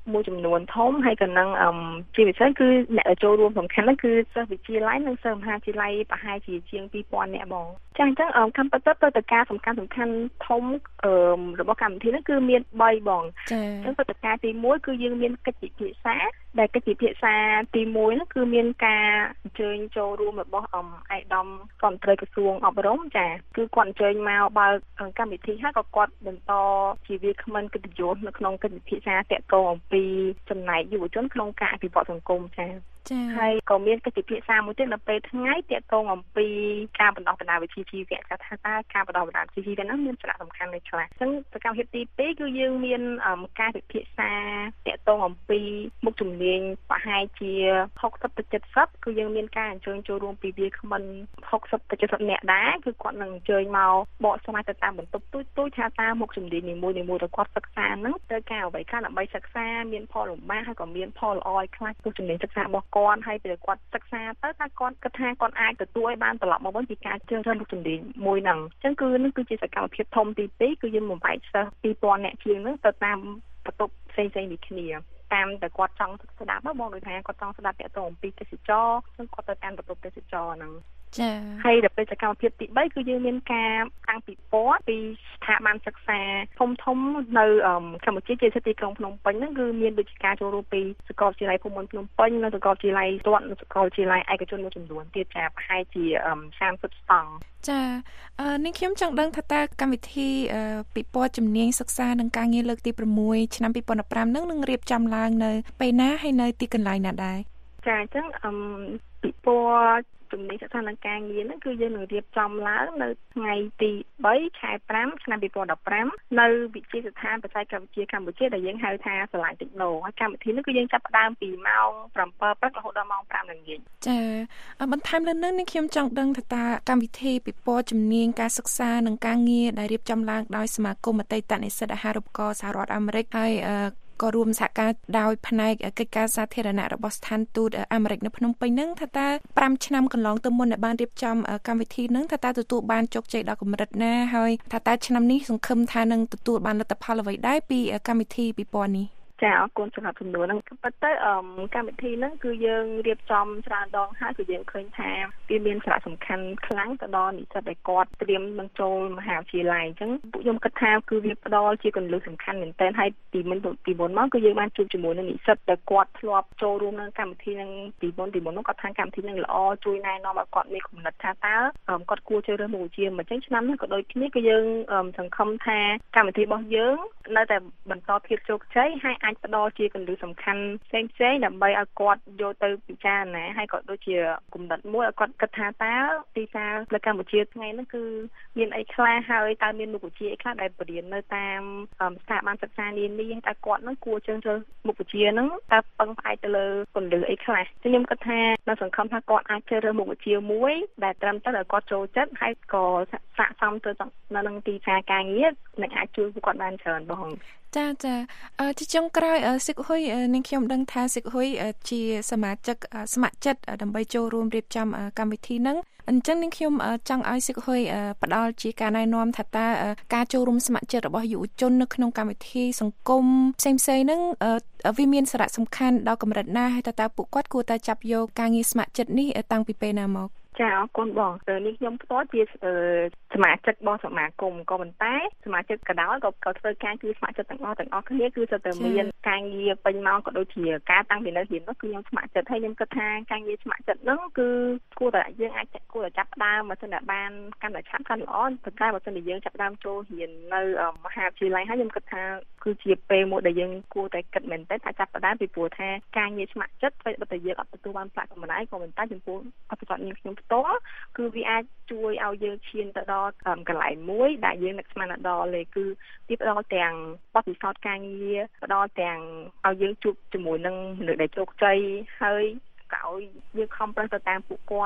មួយចំនួនធំហើយក៏នឹងជាពិសេសគឺអ្នកចូលរួមសំខាន់ហ្នឹងគឺសិស្សវិទ្យាល័យនិងសិស្សមហាវិទ្យាល័យប្រហែលជាជាង 2000 នាក់បងចាអញ្ចឹងកម្មពិតទៅតការសំខាន់ធំរបស់កម្មវិធីហ្នឹងគឺមាន3បងចាអញ្ចឹងព្រឹត្តិការណ៍ទី1គឺយើងមានកិច្ចពិភាក្សាដែលកិច្ចពិភាក្សាទី1ហ្នឹងគឺមានការអញ្ជើញចូលរួមរបស់ឯកឧត្តមរដ្ឋមន្ត្រីក្រសួងអប់រំចាគឺគាត់អញ្ជើញមកបើកម្មវិធីហើយក៏គាត់បន្តជាវាគ្មិនកិត្តិយសនៅក្នុងកិច្ចពិភាក្សាតាក់ទងអំពីចំណែកយុវជនក្នុងការអភិវឌ្ឍសង្គមចាហើយក៏មានកិច្ចពិភាក្សាមួយទៀតនៅពេលថ្ងៃតាក់ទងអំពីការបណ្ដុះបណ្ដាលវិជ្ជាជីវៈថាតើការបណ្ដុះបណ្ដាលវិជ្ជាជីវៈហ្នឹងមានសារៈសំខាន់នៅខ្លះអញ្ចឹងសកម្មភាពទី2គឺយើងមានការពិភាក្សាតាក់ទងអំពីមុខជំនាញប្រហែលជា60ទៅ70គឺយើងមានការអញ្ជើញចូលរួមពីវាគ្មិន60ទៅ70នាក់ដែរគឺគាត់នឹងអញ្ជើញមកបកស្រាយទៅតាមបន្ទប់ទូចថាតើមុខជំនាញនីមួយៗដែលគាត់សិក្សាហ្នឹងត្រូវការអ្វីខ្លះដើម្បីសិក្សាមានផលលំបាកហើយក៏មានផលល្អឲ្យខ្លះមុខជំនាញសិក្សារបស់គាត់ហើយពេលគាត់សិក្សាទៅថាគាត់គិតថាគាត់អាចទទួលឲ្យបានត្រឡប់មកវិញពីការជ្រើសរើសមុខជំនាញមួយហ្នឹងអញ្ចឹងគឺនឹងគឺជាសកម្មភាពធំទី2គឺយើងបំបែកសិស្ស 2000 នាក់ជាងហ្នឹងទៅតាមបន្ទប់ផ្សេងៗនេះគ្នាតាមតែគាត់ចង់ស្ដាប់បងដូចថាគាត់ចង់ស្ដាប់តាក់ទងអំពីទេសចរគឺគាត់ទៅតាមបន្ទប់ទេសចរហ្នឹងចាហើយដល់ពេលសកម្មភាពទី3គឺយើងមានការតាំងពិព័រណ៍ពីស្ថាប័នសិក្សាធំនៅកម្ពុជាជាទីក្រុងភ្នំពេញហ្នឹងគឺមានដូចជាការចូលរួមពីសាកលវិទ្យាល័យភូមិន្ទភ្នំពេញនិងសាកលវិទ្យាល័យរដ្ឋនិងសាកលវិទ្យាល័យឯកជនមួយចំនួនទៀតចាប្រហែលជា30ស្តង់ចានាងខ្ញុំចង់ដឹងថាតើកម្មវិធីពិព័រណ៍ជំនាញសិក្សានិងការងារលើកទី6ឆ្នាំ2015ហ្នឹងនឹងរៀបចំឡើងនៅពេលណាហើយនៅទីកន្លែងណាដែរចាអញ្ចឹងពិព័រណ៍ជំនាញសិក្សានិងការងារហ្នឹងគឺយើងនឹងរៀបចំឡើងនៅថ្ងៃទី3ខែ5ឆ្នាំ2015នៅវិទ្យាស្ថានបច្ចេកវិទ្យាកម្ពុជាដែលយើងហៅថាសាលាតិចណូហើយកម្មវិធីនេះគឺយើងចាប់ផ្ដើមពីម៉ោង7ព្រឹករហូតដល់ម៉ោង5ល្ងាចចាបន្ថែមលើនេះខ្ញុំចង់ដឹងថាតើកម្មវិធីពិព័រណ៍ជំនាញការសិក្សានិងការងារដែលរៀបចំឡើងដោយសមាគមអតីតនិស្សិតអាហារូបករណ៍សហរដ្ឋអាមេរិកហើយក៏រួមសហការដោយផ្នែកកិច្ចការសាធារណៈរបស់ស្ថានទូតអាមេរិកនៅភ្នំពេញហ្នឹងថាតើ5ឆ្នាំកន្លងទៅមុនដែលបានរៀបចំកម្មវិធីហ្នឹងថាតើទទួលបានជោគជ័យដល់កម្រិតណាហើយថាតើឆ្នាំនេះសង្ឃឹមថានឹងទទួលបានលទ្ធផលអ្វីដែរពីកម្មវិធីពិព័រណ៍នេះចាអរគុណសម្រាប់ចំនួនហ្នឹងប៉ុន្តែកម្មវិធីហ្នឹងគឺយើងរៀបចំច្រើនដងហើយគឺយើងឃើញថាវាមានសារៈសំខាន់ខ្លាំងទៅដល់និស្សិតដែលគាត់ត្រៀមនឹងចូលមហាវិទ្យាល័យអញ្ចឹងពួកខ្ញុំគិតថាគឺវាផ្ដល់ជាគន្លឹះសំខាន់មែនទែនហើយពីមុនមកគឺយើងបានជួបជាមួយនឹងនិស្សិតដែលគាត់ធ្លាប់ចូលរួមក្នុងកម្មវិធីហ្នឹងពីមុននោះគាត់ថាកម្មវិធីហ្នឹងល្អជួយណែនាំឲ្យគាត់មានគំនិតថាតើគាត់គួរជ្រើសរើសមុខវិជ្ជាមិនអញ្ចឹងឆ្នាំនេះក៏ដូចគ្នាគឺយើងសង្ឃឹមថាកម្មវិធីរបស់យើងនៅតែបន្តភាពជោគជ័យហើយអាចផ្ដល់ជាគន្លឹះសំខាន់ផ្សេងដើម្បីឲ្យគាត់យកទៅពិចារណាហើយក៏ដូចជាគំនិតមួយឲ្យគាត់គិតថាតើទីផ្សារនៅកម្ពុជាថ្ងៃនេះគឺមានអីខ្លះហើយតើមានមុខវិជ្ជាអីខ្លះដែលបរៀននៅតាមស្ថាប័នសិក្សានានាតើគាត់នឹងគួរជ្រើសរើសមុខវិជ្ជាហ្នឹងតើពឹងផ្អែកទៅលើគន្លឹះអីខ្លះខ្ញុំគិតថានៅសង្ឃឹមថាគាត់អាចជ្រើសរើសមុខវិជ្ជាមួយដែលត្រឹមត្រូវឲ្យគាត់ចូលចិត្តហើយក៏ស័ក្តិសមទៅនៅក្នុងទីផ្សារការងារនឹងអាចជួយពួកគាត់បានច្រើនបងចាជាចុងក្រោយសិកហ៊ុយនាងខ្ញុំដឹងថាសិកហ៊ុយជាសមាជិកស្ម័គ្រចិត្តដើម្បីចូលរួមរៀបចំកម្មវិធីហ្នឹងអញ្ចឹងនាងខ្ញុំចង់ឲ្យសិកហ៊ុយផ្ដល់ជាការណែនាំថាតើការចូលរួមស្ម័គ្រចិត្តរបស់យុវជននៅក្នុងកម្មវិធីសង្គមផ្សេងៗហ្នឹងវាមានសារៈសំខាន់ដល់កម្រិតណាហើយតើពួកគាត់គួរតែចាប់យកការងារស្ម័គ្រចិត្តនេះតាំងពីពេលណាមកចាអរគុណបងនេះខ្ញុំផ្ទាល់ជាសមាជិករបស់សមាគមក៏ប៉ុន្តែសមាជិកក៏ដោយក៏ធ្វើការគឺសមាជិកទាំងអស់គ្នាគឺស្ទើរតែមានការងារពេញម៉ោងក៏ដូចជាការតាំងពីនៅរៀននោះគឺខ្ញុំស្ម័គ្រចិត្តហើយខ្ញុំគិតថាការងារស្ម័គ្រចិត្តហ្នឹងគឺគួរតែយើងអាចចាប់ផ្ដើមបើសិនតែបានកាន់តែឆាប់កាន់ល្អប៉ុន្តែបើសិនតែយើងចាប់ផ្ដើមចូលរៀននៅមហាវិទ្យាល័យហើយខ្ញុំគិតថាគឺជាពេលមួយដែលយើងគួរតែគិតមែនតើថាចាប់ផ្ដើមពីព្រោះថាការងារស្ម័គ្រចិត្តពេលបើតែយើងអត់ទទួលបានប្រាក់កម្រៃក៏ប៉ុន្តែចំពោះអត្ថប្រយោជន៍ខ្ញុំផ្ទាល់គឺវាអាចជួយឲ្យយើងឈានទៅដល់កន្លែងមួយដែលយើងនឹកស្មានដល់លេគឺទីផ្ដល់ទាំងបទពិសោធន៍ការងារផ្ដល់ទាំងឲ្យយើងជួបជាមួយនឹងមនុស្សដែលជោគជ័យហើយក៏ឲ្យយើងខំប្រឹងទៅតាមពួកគាត់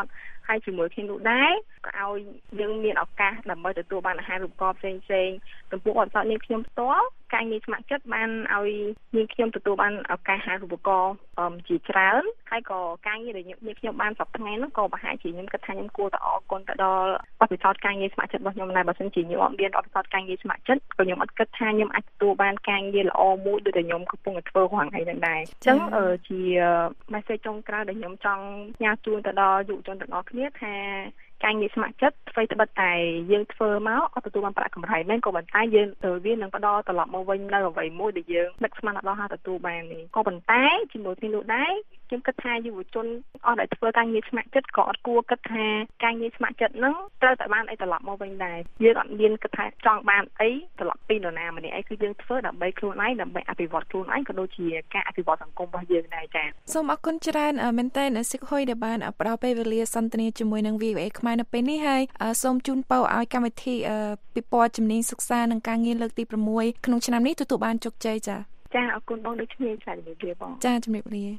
ហើយជាមួយគ្នានោះដែរក៏ឲ្យយើងមានឱកាសដើម្បីទទួលបានអាហារូបករណ៍ផ្សេងៗចំពោះអត់សតនាងខ្ញុំផ្ទាល់ការងារស្ម័គ្រចិត្តបានឲ្យនាងខ្ញុំទទួលបានឱកាសអាហារូបករណ៍ជាច្រើនហើយក៏ការងារដែលនាងខ្ញុំបានសប្តាហ៍ថ្ងៃនោះក៏ប្រហែលជាខ្ញុំគិតថាខ្ញុំគួរតែអរគុណទៅដល់បទពិសោធន៍ការងារស្ម័គ្រចិត្តរបស់ខ្ញុំដែរបើមិនជាខ្ញុំអត់មានបទពិសោធន៍ការងារស្ម័គ្រចិត្តក៏ខ្ញុំអត់គិតថាខ្ញុំអាចទទួលបានការងារល្អមួយដូចតែខ្ញុំកំពុងតែធ្វើរាល់ថ្ងៃហ្នឹងដែរអញ្ចឹងជា message ចុងក្រោយដែលខ្ញុំចង់ផ្ញើជូនទៅដល់យុវជនទាំងអស់គ្នាថាការងារស្ម័គ្រចិត្តអ្វីត្បិតតែយើងធ្វើមកអត់ទទួលបានប្រាក់កម្រៃមែនក៏ប៉ុន្តែយើងវានឹងផ្ដល់ត្រឡប់មកវិញនៅអ្វីមួយដែលយើងនឹកស្មានដល់ថាទទួលបាននេះក៏ប៉ុន្តែជាមួយគ្នានោះដែរខ្ញុំគិតថាយុវជនអស់ដែលធ្វើការងារស្ម័គ្រចិត្តក៏អត់គួរគិតថាការងារស្ម័គ្រចិត្តហ្នឹងត្រូវតែបានអីត្រឡប់មកវិញដែរយើងអត់មានគិតថាចង់បានអីត្រឡប់ពីនរណាម្នាក់អីគឺយើងធ្វើដើម្បីខ្លួនឯងដើម្បីអភិវឌ្ឍខ្លួនឯងក៏ដូចជាការអភិវឌ្ឍសង្គមរបស់យើងដែរចា៎សូមអរគុណច្រើនមែនតើសិកហ៊ុយដែលបានផ្ដល់ពេលវេលាសន្ទនាជាមួយនឹង VOA ខ្មែរនៅពេលនេះហើយសូមជូនពរឲ្យកម្មវិធីពិព័រណ៍ជំនាញសិក្សានិងការងារលើកទី6ក្នុងឆ្នាំនេះទទួលបានជោគជ័យចា៎ចាអរគុណបងដូចគ្នាចាជំរាបលាបងចាជំរាបលា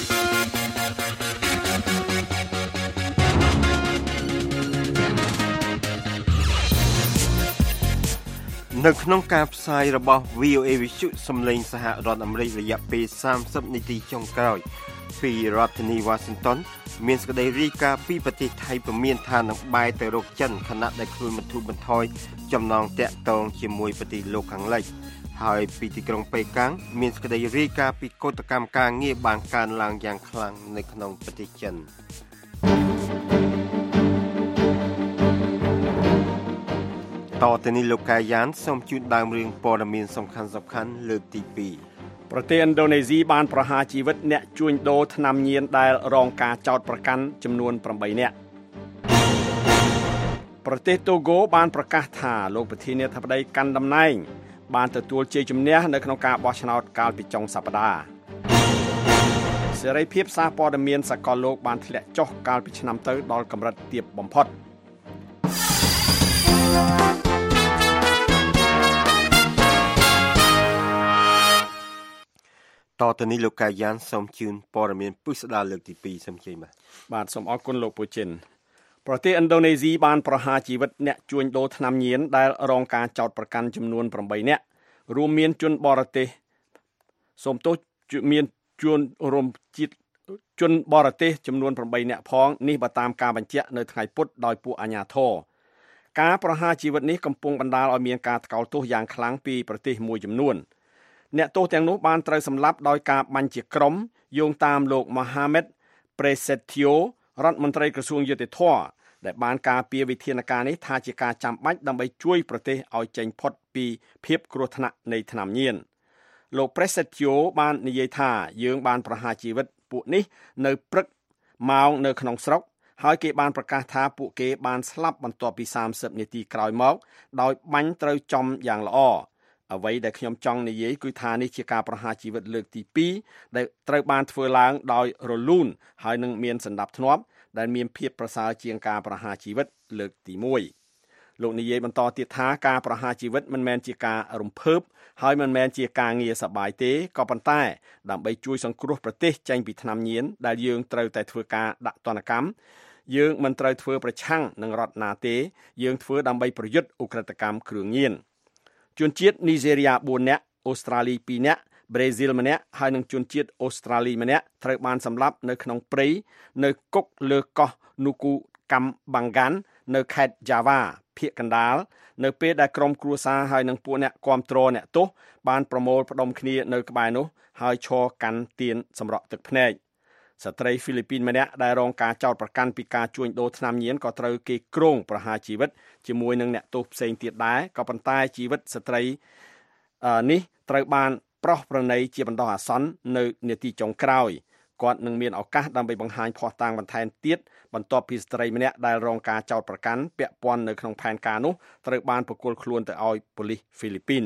នៅក្នុងការផ្សាយរបស់ VOA វិទ្យុសំឡេងសហរដ្ឋអាមេរិករយៈពេល30នាទីចុងក្រោយពីរដ្ឋធានី Washington មានសេចក្តីរាយការណ៍ពីប្រទេសថៃព្រមានថានឹងបែរទៅរកចិនខណៈដែលខ្លួនបន្ធូរបន្ថយចំណងតាក់ទងជាមួយប្រទេសលោកខាងលិចហើយពីទីក្រុងប៉េកាំងមានសេចក្តីរាយការណ៍ពីកោតកម្មការងារបានកើនឡើងយ៉ាងខ្លាំងនៅក្នុងប្រទេសចិនតទៅនេះលោកកាយ៉ានសូមជូនដើមរឿងព័ត៌មានសំខាន់ៗលើកទី2 ប្រទេសឥណ្ឌូនេស៊ីបានប្រហារជីវិតអ្នកជួញដូរថ្នាំញៀនដែលរងការចោទប្រកាន់ចំនួន8នាក់ប្រទេសតូហ្គោបានប្រកាសថាលោកប្រធានាធិបតីកាន់តំណែងបានទទួលជ័យជំនះនៅក្នុងការបោះឆ្នោតកាលពីចុងសប្តាហ៍សេរីភាពសារព័ត៌មានសកលលោកបានធ្លាក់ចុះកាលពីឆ្នាំទៅដល់កម្រិតទាបបំផុតតទៅនេះលោកកាយ៉ានសូមជូនព័ត៌មានពិស្ដារលើកទី2សូមជ័យបាទសូមអរគុណលោកពូជិនប្រទេសឥណ្ឌូនេស៊ីបានប្រហារជីវិតអ្នកជួញដូរថ្នាំញៀនដែលរងការចោទប្រកាន់ចំនួន8នាក់រួមមានជនបរទេសមានជនបរទេសចំនួន8នាក់ផងនេះបើតាមការបញ្ជាក់នៅថ្ងៃពុធដោយពួកអាជ្ញាធរការប្រហារជីវិតនេះកំពុងបណ្ដាលឲ្យមានការថ្កោលទោសយ៉ាងខ្លាំងពីប្រទេសមួយចំនួនអ្នកទោសទាំងនោះបានត្រូវសម្លាប់ដោយការបាញ់ជាក្រុមយោងតាមលោក Mohamed Prasetyo រដ្ឋមន្ត្រីក្រសួងយុតិធធម៌ដែលបានការពារវិធានការនេះថាជាការចាំបាច់ដើម្បីជួយប្រទេសឲ្យចេញផុតពីភាពគ្រោះថ្នាក់នៃថ្នាំញៀនលោក Prasetyo បាននិយាយថាយើងបានប្រហារជីវិតពួកនេះនៅព្រឹកម៉ោងនៅក្នុងស្រុកហើយគេបានប្រកាសថាពួកគេបានស្លាប់បន្ទាប់ពី30នាទីក្រោយមកដោយបាញ់ត្រូវចំយ៉ាងល្អអ្វីដែលខ្ញុំចង់និយាយគឺថានេះជាការប្រហារជីវិតលើកទី2ដែលត្រូវបានធ្វើឡើងដោយរលូនហើយនឹងមានសណ្ដាប់ធ្នាប់ដែលមានភាពប្រសើរជាងការប្រហារជីវិតលើកទី1លោកនិយាយបន្តទៀតថាការប្រហារជីវិតមិនមែនជាការរំភើបហើយមិនមែនជាការងារសប្បាយទេក៏ប៉ុន្តែដើម្បីជួយសង្គ្រោះប្រទេសចេញពីថ្នាំញៀនដែលយើងត្រូវតែធ្វើការដាក់ទណ្ឌកម្មយើងមិនត្រូវធ្វើប្រឆាំងនឹងរដ្ឋណាទេយើងធ្វើដើម្បីប្រយុទ្ធឧក្រិដ្ឋកម្មគ្រឿងញៀនជនជាតិនីហ្សេរី4នាក់អូស្ត្រាលី2នាក់ប្រេស៊ីល1នាក់ហើយនិងជនជាតិអូស្ត្រាលី1នាក់ត្រូវបានសម្លាប់នៅក្នុងព្រៃនៅគុកលើកោះនូគូកាំបាំងហ្គាននៅខេត្ត Java ភាគកណ្ដាលនៅពេលដែលក្រុមគ្រួសារហើយនិងពួកអ្នកគាំទ្រអ្នកទោសបានប្រមូលផ្ដុំគ្នានៅក្បែរនោះហើយឈរកាន់ទៀនសម្រក់ទឹកភ្នែកស្ត្រីហ្វីលីពីនម្នាក់ដែលរងការចោទប្រកាន់ពីការជួញដូរថ្នាំញៀនក៏ត្រូវគេគ្រោងប្រហារជីវិតជាមួយនឹងអ្នកទោសផ្សេងទៀតដែរក៏ប៉ុន្តែជីវិតស្ត្រីនេះត្រូវបានប្រោសប្រណីជាបណ្ដោះអាសន្ននៅនាទីចុងក្រោយគាត់នឹងមានឱកាសដើម្បីបង្ហាញភស្តុតាងបន្ថែមទៀតបន្ទាប់ពីស្ត្រីម្នាក់ដែលរងការចោទប្រកាន់ពាក់ព័ន្ធនៅក្នុងផែនការនោះត្រូវបានប្រគល់ខ្លួនទៅឲ្យប៉ូលីសហ្វីលីពីន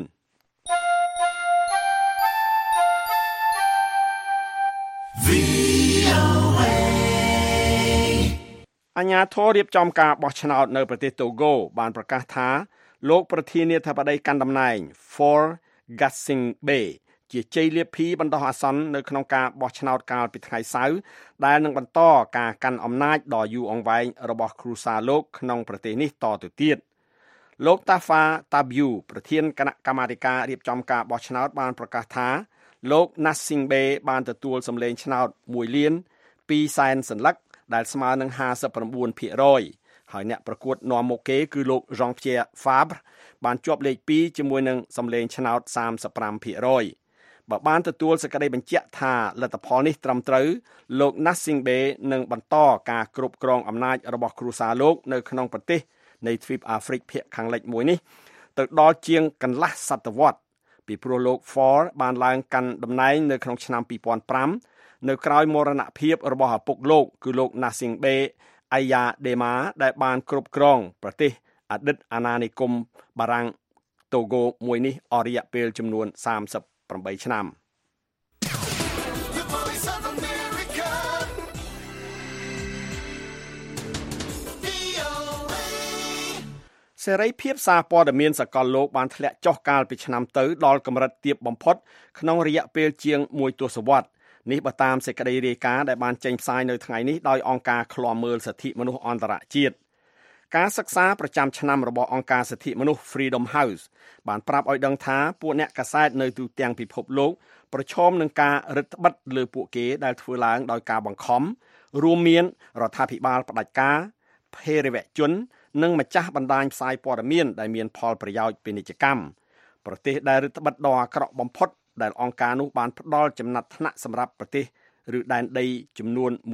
អាជ្ញាធររៀបចំការបោះឆ្នោតនៅប្រទេសតូហ្គោបានប្រកាសថាលោកប្រធានាធិបតីកាន់តំណែង For Gasingbe ជាជ័យលាភីបណ្ដោះអាសន្ននៅក្នុងការបោះឆ្នោតកាលពីថ្ងៃសៅរ៍ដែលនឹងបន្តការកាន់អំណាចដ៏យូរអង្វែងរបស់គ្រួសារលោកក្នុងប្រទេសនេះតទៅទៀតលោក Tafa Tabiu ប្រធានគណៈកម្មាធិការរៀបចំការបោះឆ្នោតបានប្រកាសថាលោក Nasingbe បានទទួលសម្លេងឆ្នោត1លាន2សែនសន្លឹកដែលស្មើនឹង 59% ហើយអ្នកប្រកួតនាំមុខគេគឺលោក Jean-Pierre Fabre បានជាប់លេខ2ជាមួយនឹងសម្លេងឆ្នោត 35% បើបានទទួលសេចក្តីបញ្ជាក់ថាលទ្ធផលនេះត្រឹមត្រូវលោក Nasingbe នឹងបន្តការគ្រប់គ្រងអំណាចរបស់គ្រួសារលោកនៅក្នុងប្រទេសនៃទ្វីបអាហ្វ្រិកភាគខាងលិចមួយនេះទៅដល់ជាងកន្លះសតវត្សរ៍ពីព្រោះលោក Ford បានឡើងកាន់តំណែងនៅក្នុងឆ្នាំ2005នៅក្រោយមរណភាពរបស់ឪពុកលោកគឺលោក Nasingbe Ayadema ដែលបានគ្រប់គ្រងប្រទេសអតីតអាណានិគមបារាំងតូហ្គោមួយនេះអស់រយៈពេលចំនួន38ឆ្នាំសេរីភាពសារព័ត៌មានសកលលោកបានធ្លាក់ចុះកាលពីឆ្នាំទៅដល់កម្រិតទាបបំផុតក្នុងរយៈពេលជាង1ទសវត្សរ៍នេះបើតាមសេចក្តីរាយការណ៍ដែលបានចេញផ្សាយនៅថ្ងៃនេះដោយអង្គការឃ្លាំមើលសិទ្ធិមនុស្សអន្តរជាតិការសិក្សាប្រចាំឆ្នាំរបស់អង្គការសិទ្ធិមនុស្ស Freedom House បានប្រាប់ឲ្យដឹងថាពួកអ្នកកាសែតនៅទូទាំងពិភពលោកប្រឈមនឹងការរឹតបន្តឹងលើពួកគេដែលធ្វើឡើងដោយការបង្ខំរួមមានរដ្ឋាភិបាលផ្ដាច់ការភេរវជននិងម្ចាស់បណ្ដាញផ្សាយព័ត៌មានដែលមានផលប្រយោជន៍ពាណិជ្ជកម្មប្រទេសដែលរឹតបន្តឹងដ៏អាក្រក់បំផុតដែលអង្គការនោះបានផ្ដល់ចំណាត់ថ្នាក់សម្រាប់ប្រទេសឬដែនដីចំនួន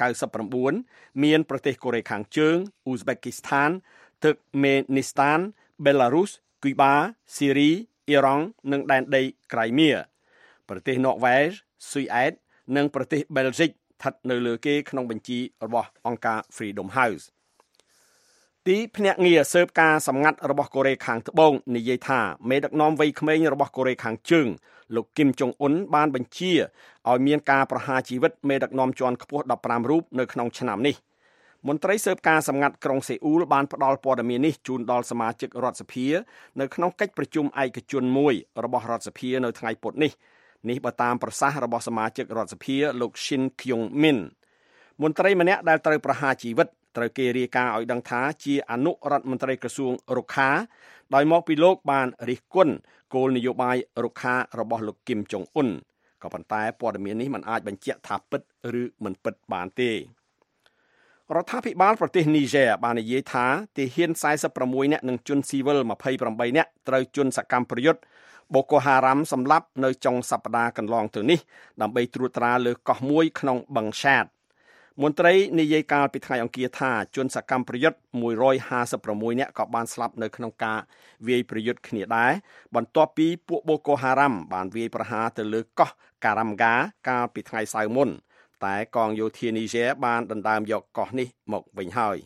199មានប្រទេសកូរ៉េខាងជើងអ៊ូហ្ស្បេគីស្ថានទឺកមេនីស្ថានបេឡារុសគូបាស៊ីរីអ៊ីរ៉ង់និងដែនដីក្រៃមៀប្រទេសន័រវេសស៊ុយអែតនិងប្រទេសបែលហ្សិកស្ថិតនៅលើគេក្នុងបញ្ជីរបស់អង្គការ Freedom Houseទីភ្នាក់ងារស៊ើបការសម្ងាត់របស់កូរ៉េខាងត្បូងនិយាយថាមេដឹកនាំវ័យក្មេងរបស់កូរ៉េខាងជើងលោកគីមចុងអ៊ុនបានបញ្ជាឲ្យមានការប្រហារជីវិតមេដឹកនាំជាន់ខ្ពស់15រូបនៅក្នុងឆ្នាំនេះមន្ត្រីស៊ើបការសម្ងាត់ក្រុងសេអ៊ូលបានផ្ដល់ព័ត៌មាននេះជូនដល់សមាជិករដ្ឋសភានៅក្នុងកិច្ចប្រជុំឯកជនមួយរបស់រដ្ឋសភានៅថ្ងៃពុធនេះបើតាមប្រសាសន៍របស់សមាជិករដ្ឋសភាលោក Shin Kyung Min មន្ត្រីម្នាក់ដែលត្រូវប្រហារជីវិតត្រូវគេរាយការណ៍ឲ្យដឹងថាជាអនុរដ្ឋមន្ត្រីក្រសួងរុក្ខាដោយមកពីលោកបានរិះគន់គោលនយោបាយរុក្ខារបស់លោកគីមចុងអ៊ុនក៏ប៉ុន្តែព័ត៌មាននេះមិនអាចបញ្ជាក់ថាពិតឬមិនពិតបានទេរដ្ឋាភិបាលប្រទេសនីហ្សេបាននិយាយថាទាហាន46នាក់និងជនស៊ីវិល28នាក់ត្រូវជនសកម្មប្រយុទ្ធបូកូហារ៉ាំសម្លាប់នៅចុងសប្តាហ៍កន្លងទៅនេះដើម្បីត្រួតត្រាលើកោះមួយក្នុងបឹងឆាតមន្ត្រីនិយាយកាលពីថ្ងៃអង្គារថាជនសកម្មប្រយុទ្ធ156នាក់ក៏បានស្លាប់នៅក្នុងការវាយប្រយុទ្ធគ្នាដែរបន្ទាប់ពីពួកបូកូហារ៉ាំបានវាយប្រហារទៅលើកោះការ៉ាំហ្គាកាលពីថ្ងៃសៅរ៍មុនតែកងយោធានីហ្សេបានដណ្ដើមយកកោះនេះមកវិញហើយ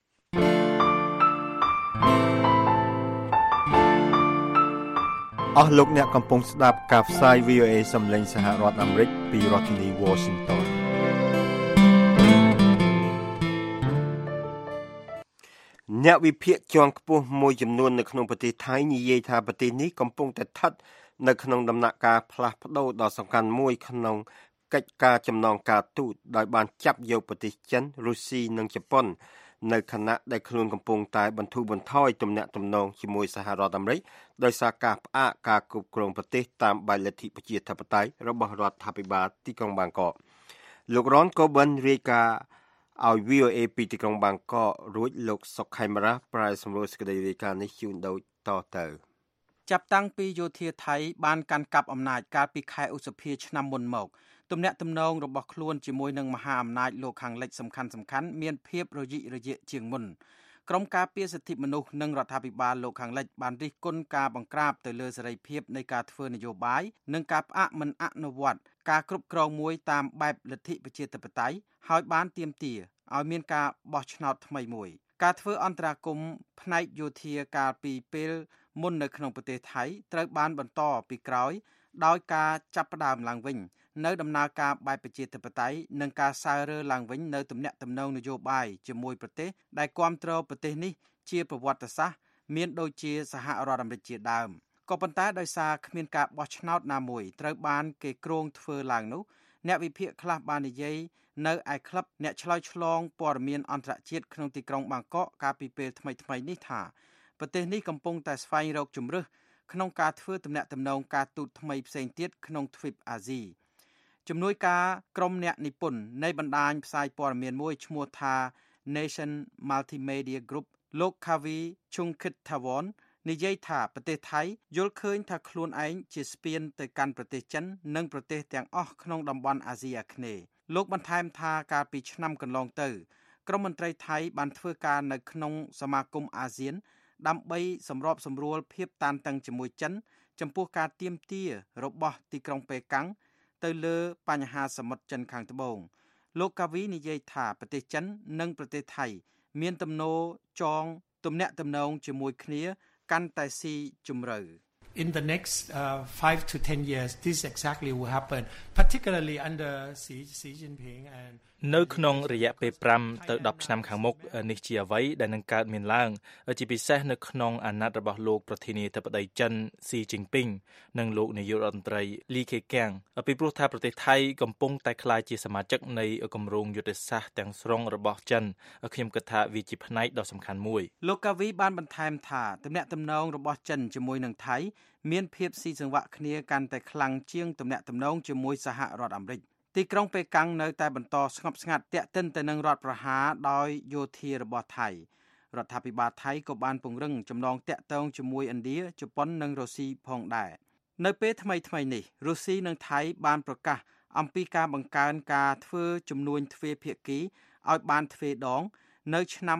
អស់លោកអ្នកកំពុងស្ដាប់ការផ្សាយ VOA សំឡេងសហរដ្ឋអាមេរិកពីរដ្ឋធានី Washingtonអ្នកវិភាគជាន់ខ្ពស់មួយចំនួននៅក្នុងប្រទេសថៃនិយាយថាប្រទេសនេះកំពុងតែស្ថិតនៅក្នុងដំណាក់កាលផ្លាស់ប្ដូរដ៏សំខាន់មួយក្នុងកិច្ចការចំណងការទូតដោយបានចាប់យកប្រទេសចិនរុស្ស៊ីនិងជប៉ុននៅខណៈដែលខ្លួនកំពុងតែបន្ធូរបន្ថយទំនាក់ទំនងជាមួយសហរដ្ឋអាមេរិកដោយសារការផ្អាកការគ្រប់គ្រងប្រទេសតាមបែបលទ្ធិប្រជាធិបតេយ្យរបស់រដ្ឋាភិបាលទីក្រុងបាងកកលោករ៉នកូបិនរាយការណ៍ឲ្យ VOA ពីទីក្រុងបាងកករួចលោកសុកខេមរ៉ាប្រែសម្រួលសេចក្តីរាយការណ៍នេះជូនដូចតទៅចាប់តាំងពីយោធាថៃបានកាន់កាប់អំណាចកាលពីខែឧសភាឆ្នាំមុនមកទំនាក់ទំនងរបស់ខ្លួនជាមួយនឹងមហាអំណាចលោកខាងលិចសំខាន់មានភាពរយិរយាកជាងមុនក្រុមការពារសិទ្ធិមនុស្សនិងរដ្ឋាភិបាលលោកខាងលិចបានរិះគន់ការបង្ក្រាបទៅលើសេរីភាពនៃការធ្វើនយោបាយនិងការផ្អាកមិនអនុវត្តការគ្រប់គ្រងមួយតាមបែបលទ្ធិប្រជាធិបតេយ្យហើយបានទាមទារឲ្យមានការបោះឆ្នោតថ្មីមួយការធ្វើអន្តរាគមន៍ផ្នែកយោធាកាលពីពេលមុននៅក្នុងប្រទេសថៃត្រូវបានបន្តពីក្រោយដោយការចាប់ផ្ដើមឡើងវិញនៅដំណើរការបែបប្រជាធិបតេយ្យនិងការសើរើឡើងវិញនៅទំនាក់ទំនងនយោបាយជាមួយប្រទេសដែលគាំទ្រប្រទេសនេះជាប្រវត្តិសាស្ត្រមានដូចជាសហរដ្ឋអាមេរិកជាដើមក៏ប៉ុន្តែដោយសារគ្មានការបោះឆ្នោតណាមួយត្រូវបានគេគ្រោងធ្វើឡើងនោះអ្នកវិភាគខ្លះបាននិយាយនៅឯក្លឹបអ្នកឆ្លើយឆ្លងព័ត៌មានអន្តរជាតិក្នុងទីក្រុងបាងកកកាលពីពេលថ្មីៗនេះថាប្រទេសនេះកំពុងតែស្វែងរកជម្រើសក្នុងការធ្វើទំនាក់ទំនងការទូតថ្មីផ្សេងទៀតក្នុងទ្វីបអាស៊ីជំនួយការក្រុមអ្នកនិពន្ធនៃបណ្ដាញផ្សាយព័ត៌មានមួយឈ្មោះថា Nation Multimedia Group លោក Kavi Chungkithawon និយាយថាប្រទេសថៃយល់ឃើញថាខ្លួនឯងជាស្ពានទៅកាន់ប្រទេសចិននិងប្រទេសទាំងអស់ក្នុងតំបន់អាស៊ីអាគ្នេយ៍លោកបន្ថែមថាកាលពីឆ្នាំកន្លងទៅក្រុមមន្ត្រីថៃបានធ្វើការនៅក្នុងសមាគមអាស៊ានដើម្បីសម្របសម្រួលភាពតានតឹងជាមួយចិនចំពោះការទាមទាររបស់ទីក្រុងប៉េកាំងទៅលើបញ្ហាសមុទ្រចិនខាងត្បូងលោកកាវីនិយាយថាប្រទេសចិននិងប្រទេសថៃមានទំនោរចងទំនាក់ទំនងជាមួយគ្នាកាន់តែស៊ីជម្រៅ In the next 5 to 10 years this exactly will happen particularly under Xi Jinping and នៅក្នុងរយៈពេល5ទៅ10ឆ្នាំខាងមុខនេះជាអ្វីដែលនឹងកើតមានឡើងជាពិសេសនៅក្នុងអាណត្តិរបស់លោកប្រធានាធិបតីចិនស៊ីជីនពីងនិងលោកនាយករដ្ឋមន្ត្រីលីខេកាំងពីព្រោះថាប្រទេសថៃកំពុងតែក្លាយជាសមាជិកនៃគម្រោងយុទ្ធសាស្ត្រទាំងស្រុងរបស់ចិនខ្ញុំគិតថាវាជាផ្នែកដ៏សំខាន់មួយលោកកាវីបានបន្ថែមថាទំនាក់ទំនងរបស់ចិនជាមួយនឹងថៃមានភាពស៊ីសង្វាក់គ្នាកាន់តែខ្លាំងជាងទំនាក់ទំនងជាមួយសហរដ្ឋអាមេរិកទីក្រុងប៉េកាំងនៅតែបន្តស្ងប់ស្ងាត់ទាក់ទិនទៅនឹងរដ្ឋប្រហារដោយយោធារបស់ថៃរដ្ឋាភិបាលថៃក៏បានពង្រឹងចំណងតាក់ទងជាមួយឥណ្ឌាជប៉ុននិងរុស្ស៊ីផងដែរនៅពេលថ្មីៗនេះរុស្ស៊ីនិងថៃបានប្រកាសអំពីការបង្កើនការធ្វើជំនួញទ្វេភាគីឲ្យបានទ្វេដងនៅឆ្នាំ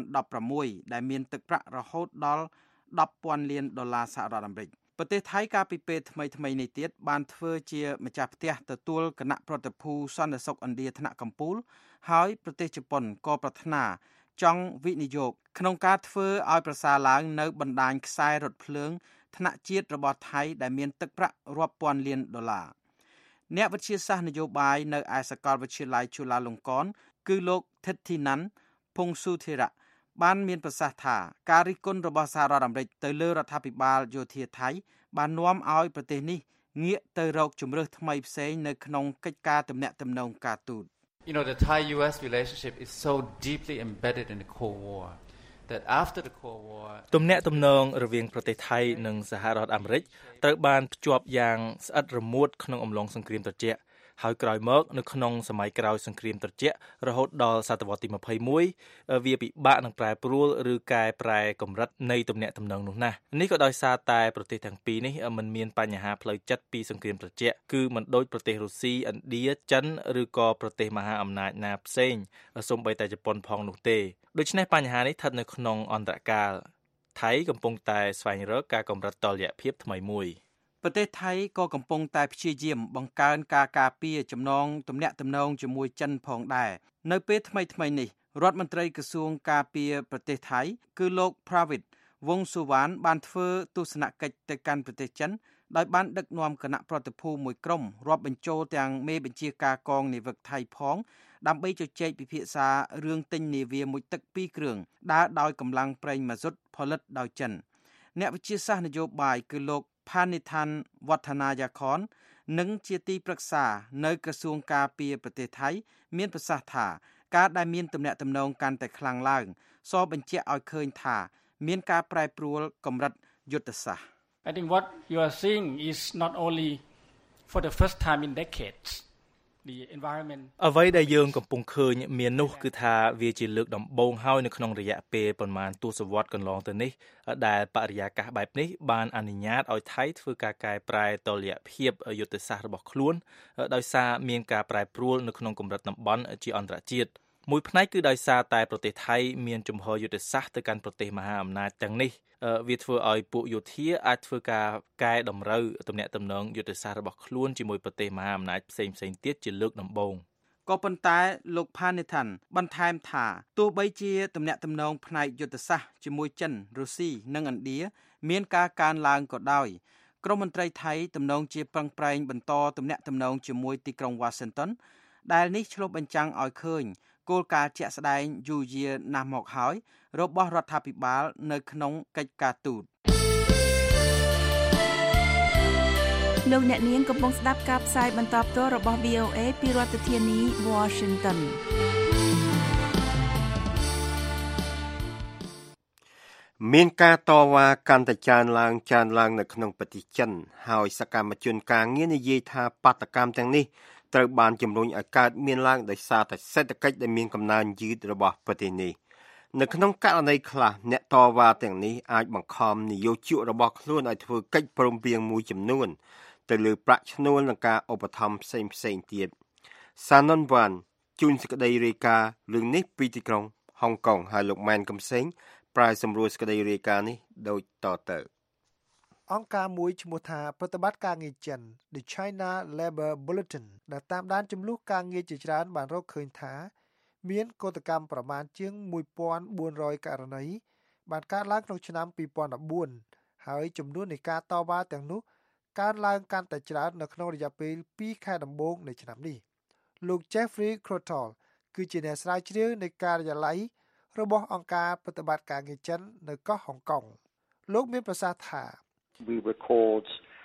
2016ដែលមានទឹកប្រាក់រហូតដល់$10,000 លានសហរដ្ឋអាមេរិកប្រទេសថៃកាលពីពេលថ្មីៗនេះទៀតបានធ្វើជាម្ចាស់ផ្ទះទទួលគណៈប្រតិភូសន្តិសុខឥណ្ឌាថ្នាក់កំពូលហើយប្រទេសជប៉ុនក៏ប្រាថ្នាចង់វិនិយោគក្នុងការធ្វើឲ្យប្រសើរឡើងនៅបណ្ដាញខ្សែរថភ្លើងថ្នាក់ជាតិរបស់ថៃដែលមានទឹកប្រាក់រាប់ពាន់លាន$អ្នកវិទ្យាសាស្ត្រនយោបាយនៅឯសាកលវិទ្យាល័យជូឡាលង្កនគឺលោកថិតធីណាន់ភុងស៊ូធីរៈបានមានប្រសាសន៍ថាការរិះគន់របស់សហរដ្ឋអាមេរិកទៅលើរដ្ឋាភិបាលយោធាថៃបាននាំឲ្យប្រទេសនេះងាកទៅរកជម្រើសថ្មីផ្សេងនៅក្នុងកិច្ចការទំនាក់ទំនងការទូត You know the Thai-US relationship is so deeply embedded in the Cold War that after the Cold War ទំនាក់ទំនងរវាងប្រទេសថៃនិងសហរដ្ឋអាមេរិកត្រូវបានភ្ជាប់យ៉ាងស្អិតរមួតក្នុងអំឡុងសង្គ្រាមត្រជាក់ហើយក្រោយមកនៅក្នុងសម័យក្រោយសង្គ្រាមត្រជាក់រហូតដល់សតវត្សទី21វាពិបាកនឹងប្រែប្រួលឬកែប្រែកម្រិតនៃទំនាក់ទំនងនោះណាស់នេះក៏ដោយសារតែប្រទេសទាំងពីរនេះមិនមានបញ្ហាផ្លូវចិត្តពីសង្គ្រាមត្រជាក់គឺមិនដូចប្រទេសរុស្ស៊ីឥណ្ឌាចិនឬក៏ប្រទេសមហាអំណាចណាផ្សេងសូម្បីតែជប៉ុនផងនោះទេដូច្នេះបញ្ហានេះស្ថិតនៅក្នុងអន្តរកាលថៃកំពុងតែស្វែងរកការកម្រិតតុល្យភាពថ្មីមួយប្រទេសថៃក៏កំពុងតែព្យាយាមបង្កើនការការពារចំណងទំនាក់ទំនងជាមួយចិនផងដែរនៅពេលថ្មីៗនេះរដ្ឋមន្ត្រីក្រសួងការពារប្រទេសថៃគឺលោក Pravit Wongsuwan បានធ្វើទស្សនកិច្ចទៅកាន់ប្រទេសចិនដោយបានដឹកនាំគណៈប្រតិភូមួយក្រុមរាប់បញ្ចូលទាំងមេបញ្ជាការកងនាវិកថៃផងដើម្បីជជែកពិភាក្សារឿងទិញនាវាមួយទឹក2គ្រឿងដើរដោយកម្លាំងប្រេងម៉ាស៊ុតផលិតដោយចិនអ្នកវិទ្យាសាស្ត្រនយោបាយគឺលោកPanithan Wattanayakon និងជាទីប្រឹក្សានៅក្រសួងការពារប្រទេសថៃមានប្រសាសន៍ថាការដែលមានទំនាក់ទំនងកាន់តែខ្លាំងឡើងសបញ្ជាក់ឲ្យឃើញថាមានការប្រែប្រួលកម្រិតយុទ្ធសាស្ត្រ I think what you are seeing is not only for the first time in decades the environment អ្វីដែលយើងកំពុងឃើញមាននោះគឺថាវាជាលើកដំបូងហើយនៅក្នុងរយៈពេលប្រមាណទសវត្សរ៍កន្លងទៅនេះដែលបរិយាកាសបែបនេះបានអនុញ្ញាតឲ្យថៃធ្វើការកែប្រែតុល្យភាពយុទ្ធសាស្ត្ររបស់ខ្លួនដោយសារមានការប្រែប្រួលនៅក្នុងកម្រិតតំបន់ជាអន្តរជាតិមួយផ្នែកគឺដោយសារតែប្រទេសថៃមានជំហរយុទ្ធសាស្ត្រទៅកាន់ប្រទេសមហាអំណាចទាំងនេះវាធ្វើឲ្យពួកយោធាអាចធ្វើការកែតម្រូវទំនាក់ទំនងយុទ្ធសាស្ត្ររបស់ខ្លួនជាមួយប្រទេសមហាអំណាចផ្សេងៗទៀតជាលើកដំបូងក៏ប៉ុន្តែលោក Panithan បន្ថែមថាទោះបីជាទំនាក់ទំនងផ្នែកយុទ្ធសាស្ត្រជាមួយចិនរុស្ស៊ីនិងឥណ្ឌាមានការកើនឡើងក៏ដោយក្រមមន្ត្រីថៃទំនងជាប្រឹងប្រែងបន្តទំនាក់ទំនងជាមួយទីក្រុង Washington ដែលនេះឆ្លុះបញ្ចាំងឲ្យឃើញគោលការណ៍ជាក់ស្ដែងយូរយារណាស់មកហើយរបស់រដ្ឋាភិបាលនៅក្នុងកិច្ចការទូតលោកអ្នកនាងកំពុងស្ដាប់ការផ្សាយបន្តផ្ទាល់របស់ VOA ពីរដ្ឋធានី Washington មានការតវ៉ាកាន់តែច្រើនឡើងនៅក្នុងប្រទេសចិនហើយសកម្មជនការងារនិយាយថាបាតកម្មទាំងនេះត្រូវបានជំរុញឲ្យកើតមានឡើងដោយសារតែសេដ្ឋកិច្ចដែលមានកំណើនយឺតរបស់ប្រទេសនេះនៅក្នុងករណីខ្លះអ្នកតវ៉ាទាំងនេះអាចបង្ខំនយោជករបស់ខ្លួនឲ្យធ្វើកិច្ចព្រមព្រៀងមួយចំនួនទៅលើប្រាក់ឈ្នួលនិងការឧបត្ថម្ភផ្សេងទៀតសាណុនវ៉ាន់ជួនសេចក្តីរាយការណ៍រឿងនេះពីទីក្រុងហុងកុងហើយលោកម៉ែនកំសែងប្រាយសម្រួលសេចក្តីរាយការណ៍នេះដូចតទៅអង្គការមួយឈ្មោះថាប្រតិបត្តិការងារចិន The China Labor Bulletin ដែលតាមដានចំនួនការងារជាច្រើនបានរកឃើញថាមានកោតកម្មប្រមាណជាង 1,400 ករណីបានកើតឡើងក្នុងឆ្នាំ 2014 ហើយចំនួននៃការតវ៉ាទាំងនោះកើនឡើងកាន់តែច្រើននៅក្នុងរយៈពេល2ខែដំបូងនៃឆ្នាំនេះលោក Jeffrey Crotall គឺជាអ្នកស្រាវជ្រាវនៃការិយាល័យរបស់អង្គការប្រតិបត្តិការងារចិននៅកោះហុងកុងលោកមានប្រសាសន៍ថា We record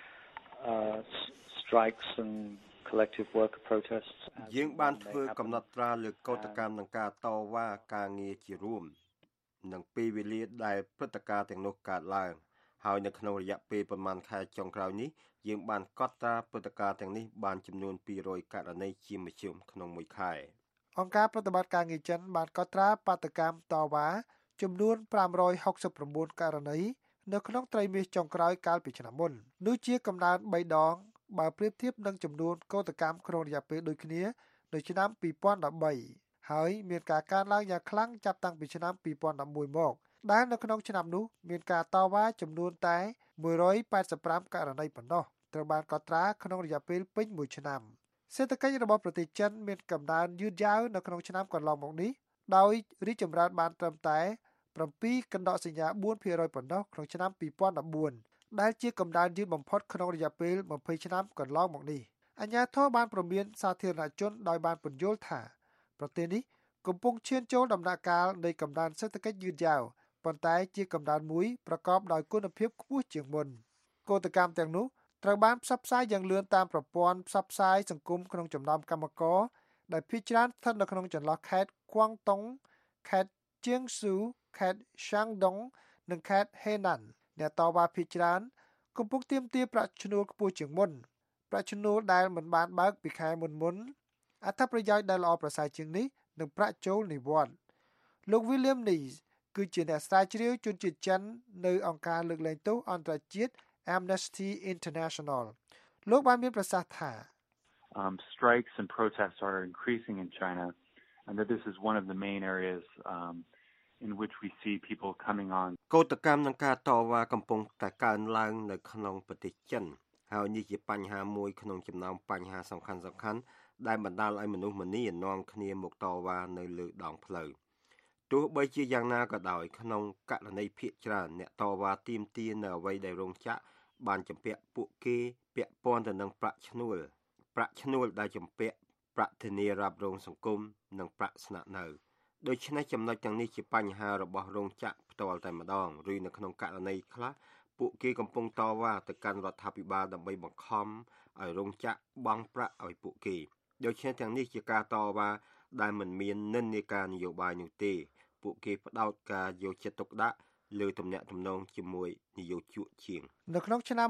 strikes and collective worker protests យើងបានធ្វើកំណត់ត្រាលើកោតកម្មនិងការតវ៉ាការងារជារួមនិងពេលវេលាដែលព្រឹត្តិការណ៍ទាំងនោះកើតឡើងហើយនៅក្នុងរយៈពេលប្រមាណខែចុងក្រោយនេះយើងបានកត់ត្រាព្រឹត្តិការណ៍ទាំងនេះបានចំនួន200ករណីជាមធ្យមក្នុងមួយខែអង្គការប្រតិបត្តិការងារចិនបានកត់ត្រាបាតកម្មតវ៉ាចំនួន569ករណីនៅក្នុងត្រីមាសចុងក្រោយកាលពីឆ្នាំមុននោះជាកំណើន3ដងបើប្រៀបធៀបនឹងចំនួនកោតកម្មក្នុងរយៈពេលដូចគ្នានៅឆ្នាំ2013ហើយមានការកើនឡើងយ៉ាងខ្លាំងចាប់តាំងពីឆ្នាំ2011មកដែលនៅក្នុងឆ្នាំនោះមានការតវ៉ាចំនួនតែ185ករណីប៉ុណ្ណោះត្រូវបានកត់ត្រាក្នុងរយៈពេលពេញមួយឆ្នាំសេដ្ឋកិច្ចរបស់ប្រទេសចិនមានកំណើនយឺតយ៉ាវនៅក្នុងឆ្នាំកន្លងមកនេះដោយរីកចម្រើនបានត្រឹមតែ7កណ្ដកសញ្ញា 4% ប៉ុណ្ណោះក្នុងឆ្នាំ2014ដែលជាកំណើនយឺតបំផុតក្នុងរយៈពេល20ឆ្នាំកន្លងមកនេះអាជ្ញាធរបានព្រមានសាធារណជនដោយបានពន្យល់ថាប្រទេសនេះកំពុងឈានចូលដំណាក់កាលនៃកំណើនសេដ្ឋកិច្ចយឺតយ៉ាវប៉ុន្តែជាកំណើនមួយប្រកបដោយគុណភាពខ្ពស់ជាងមុនកោតកម្មទាំងនោះត្រូវបានផ្សព្វផ្សាយយ៉ាងលឿនតាមប្រព័ន្ធផ្សព្វផ្សាយសង្គមក្នុងចំណោមកម្មករដែលភាគច្រើនស្ថិតនៅក្នុងចន្លោះខេត្តគួងតុងខេត្តជៀងស៊ូខេត្តឆាងដុងនិងខេត្តហេណានអ្នកតវ៉ាភាគច្រើនកំពុងទាមទារប្រាក់ឈ្នួលខ្ពស់ជាងមុនប្រាក់ឈ្នួលដែលមិនបានបើកពីខែមុនអត្ថប្រយោជន៍ដែលល្អប្រសើរជាងនេះនិងប្រាក់ចូលនិវត្តន៍លោក William Nees គឺជាអ្នកស្រាវជ្រាវជនជាតិចិននៅអង្គការលើកលែងទោសអន្តរជាតិ Amnesty International លោកបានមានប្រសាសន៍ថា strikes and protests are increasing in China and that this is one of the main areas in which we see people coming on កោតកម្មនិងការតវ៉ាកំពុងតែកើនឡើងនៅក្នុងប្រទេសចិនហើយនេះជាបញ្ហាមួយក្នុងចំណោមបញ្ហាសំខាន់ដែលបណ្ដាលឲ្យមនុស្សម្នានាំគ្នាមកតវ៉ានៅលើដងផ្លូវទោះបីជាយ៉ាងណាក៏ដោយក្នុងករណីភាគច្រើនអ្នកតវ៉ាទាមទារនៅអ្វីដែលរោងចក្របានជំពាក់ពួកគេពាក់ព័ន្ធទៅនឹងប្រាក់ឈ្នួលដែលជំពាក់ប្រាក់ធានារ៉ាប់រងសង្គមនិងប្រាក់ស្នាក់នៅដូច្នេះចំណុចទាំងនេះជាបញ្ហារបស់រោងចក្រផ្ទាល់តែម្ដងឬនៅក្នុងករណីខ្លះពួកគេកំពុងតវ៉ាទៅកាន់រដ្ឋាភិបាលដើម្បីបង្ខំឲ្យរោងចក្របង់ប្រាក់ឲ្យពួកគេដូច្នេះទាំងនេះជាការតវ៉ាដែលមិនមាននិន្នាការនយោបាយនោះទេពួកគេផ្ដោតការយកចិត្តទុកដាក់លើទំនាក់ទំនងជាមួយនយោជកជាងនៅក្នុងឆ្នាំ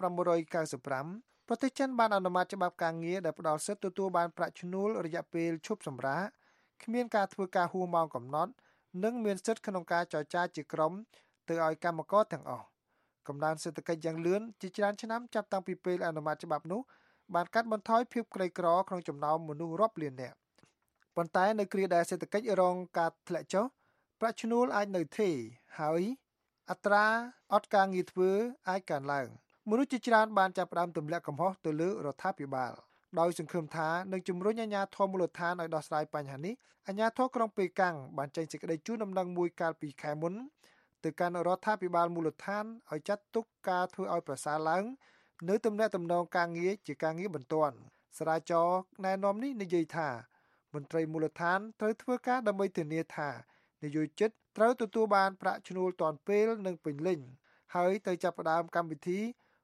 1995ប្រទេសចិនបានអនុម័តច្បាប់ការងារដែលផ្ដល់សិទ្ធិទទួលបានប្រាក់ឈ្នួលរយៈពេលឈប់សម្រាកគ្មានការធ្វើការហួសម៉ោងកំណត់និងមានសិទ្ធិក្នុងការចរចាជាក្រុមទៅឲ្យកម្មករទាំងអស់កំណើនសេដ្ឋកិច្ចយ៉ាងលឿនជាច្រើនឆ្នាំចាប់តាំងពីពេលអនុម័តច្បាប់នោះបានកាត់បន្ថយភាពក្រីក្រក្នុងចំណោមមនុស្សរាប់លាននាក់ប៉ុន្តែនៅគ្រាដែលសេដ្ឋកិច្ចរងការធ្លាក់ចុះប្រាក់ឈ្នួលអាចនៅថេរហើយអត្រាអត់ការងារធ្វើអាចកើនឡើងមនុស្សជាច្រើនបានចាប់ផ្ដើមទម្លាក់កំហុសទៅលើរដ្ឋាភិបាលដោយសង្ឃឹមថានឹងជំរុញអាជ្ញាធរមូលដ្ឋានឲ្យដោះស្រាយបញ្ហានេះអាជ្ញាធរក្រុងប៉េកាំងបានចេញសេចក្តីជូនដំណឹងមួយកាលពីខែមុនទៅកាន់រដ្ឋាភិបាលមូលដ្ឋានឲ្យចាត់ទុកការធ្វើឲ្យប្រសើរឡើងនៅទំនាក់ទំនងការងារជាការងារបន្ទាន់សារាចរណែនាំនេះនិយាយថាមន្ត្រីមូលដ្ឋានត្រូវធ្វើការដើម្បីធានាថានយោជិតត្រូវទទួលបានប្រាក់ឈ្នួលទាន់ពេលនិងពេញលេញហើយទៅចាប់ផ្ដើមកម្មវិធី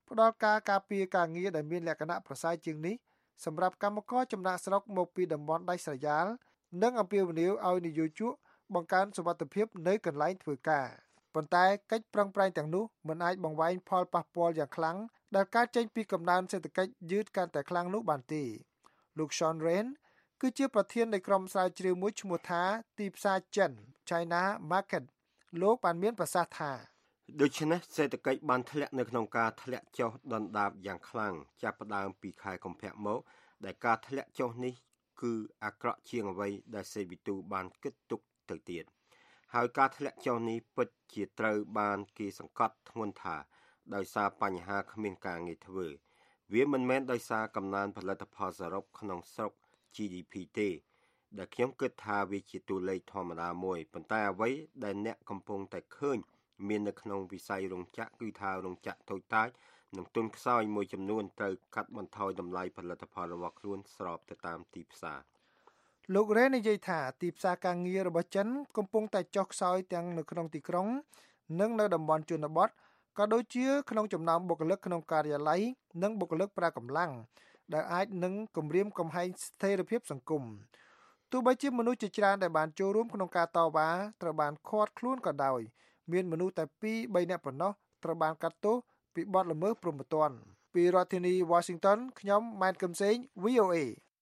ផ្ដល់ការពារការងារដែលមានលក្ខណៈប្រសើរជាងនេះសម្រាប់កម្មករចំណាក់ស្រុកមកពីតំបន់ដាច់ស្រយាលនិងអំពាវនាវឲ្យនយោជកបង្កើនសុវត្ថិភាពនៅកន្លែងធ្វើការប៉ុន្តែកិច្ចប្រឹងប្រែងទាំងនោះមិនអាចបង្វែរផលប៉ះពាល់យ៉ាងខ្លាំងដែលកើតចេញពីកំណើនសេដ្ឋកិច្ចយឺតកាន់តែខ្លាំងនោះបានទេលោក Sean Rain គឺជាប្រធាននៃក្រុមស្រាវជ្រាវមួយឈ្មោះថាទីផ្សារចិន China Market លោកបានមានប្រសាសន៍ថាដូច្នេះសេដ្ឋកិច្ចបានធ្លាក់នៅក្នុងការធ្លាក់ចុះដុនដាបយ៉ាងខ្លាំងចាប់ផ្ដើមពីខែកុម្ភៈមកដែលការធ្លាក់ចុះនេះគឺអាក្រក់ជាងអ្វីដែលសេវិទូបានគិតទុកទៅទៀតហើយការធ្លាក់ចុះនេះពិតជាត្រូវបានគេសង្កត់ធ្ងន់ថាដោយសារបញ្ហាគ្មានការងារធ្វើវាមិនមែនដោយសារកំណើនផលិតផលសរុបក្នុងស្រុក GDP ទេដែលខ្ញុំគិតថាវាជាតួលេខធម្មតាមួយប៉ុន្តែអ្វីដែលអ្នកកំពុងតែឃើញមាននៅក្នុងវិស័យរោងចក្រគឺថារោងចក្រតូចតាចនិងទុនខ្សោយមួយចំនួនត្រូវកាត់បន្ថយតម្លៃផលិតផលរបស់ខ្លួនស្របទៅតាមទីផ្សារលោករ៉េនិយាយថាទីផ្សារការងាររបស់ចិនកំពុងតែចុះខ្សោយទាំងនៅក្នុងទីក្រុងនិងនៅតំបន់ជនបទក៏ដូចជាក្នុងចំណោមបុគ្គលិកក្នុងការិយាល័យនិងបុគ្គលិកប្រើកម្លាំងដែលអាចនឹងគំរាមកំហែងស្ថិរភាពសង្គមទោះបីជាមនុស្សជាច្រើនដែលបានចូលរួមក្នុងការតវ៉ាត្រូវបានឃាត់ខ្លួនក៏ដោយមានមនុស្សតែ 2-3 នាក់ប៉ុណ្ណោះត្រូវបានកាត់ទោសពីបទល្មើសព្រហ្មទណ្ឌពីរដ្ឋធានី Washington ខ្ញុំម៉ែនកឹមសេង VOA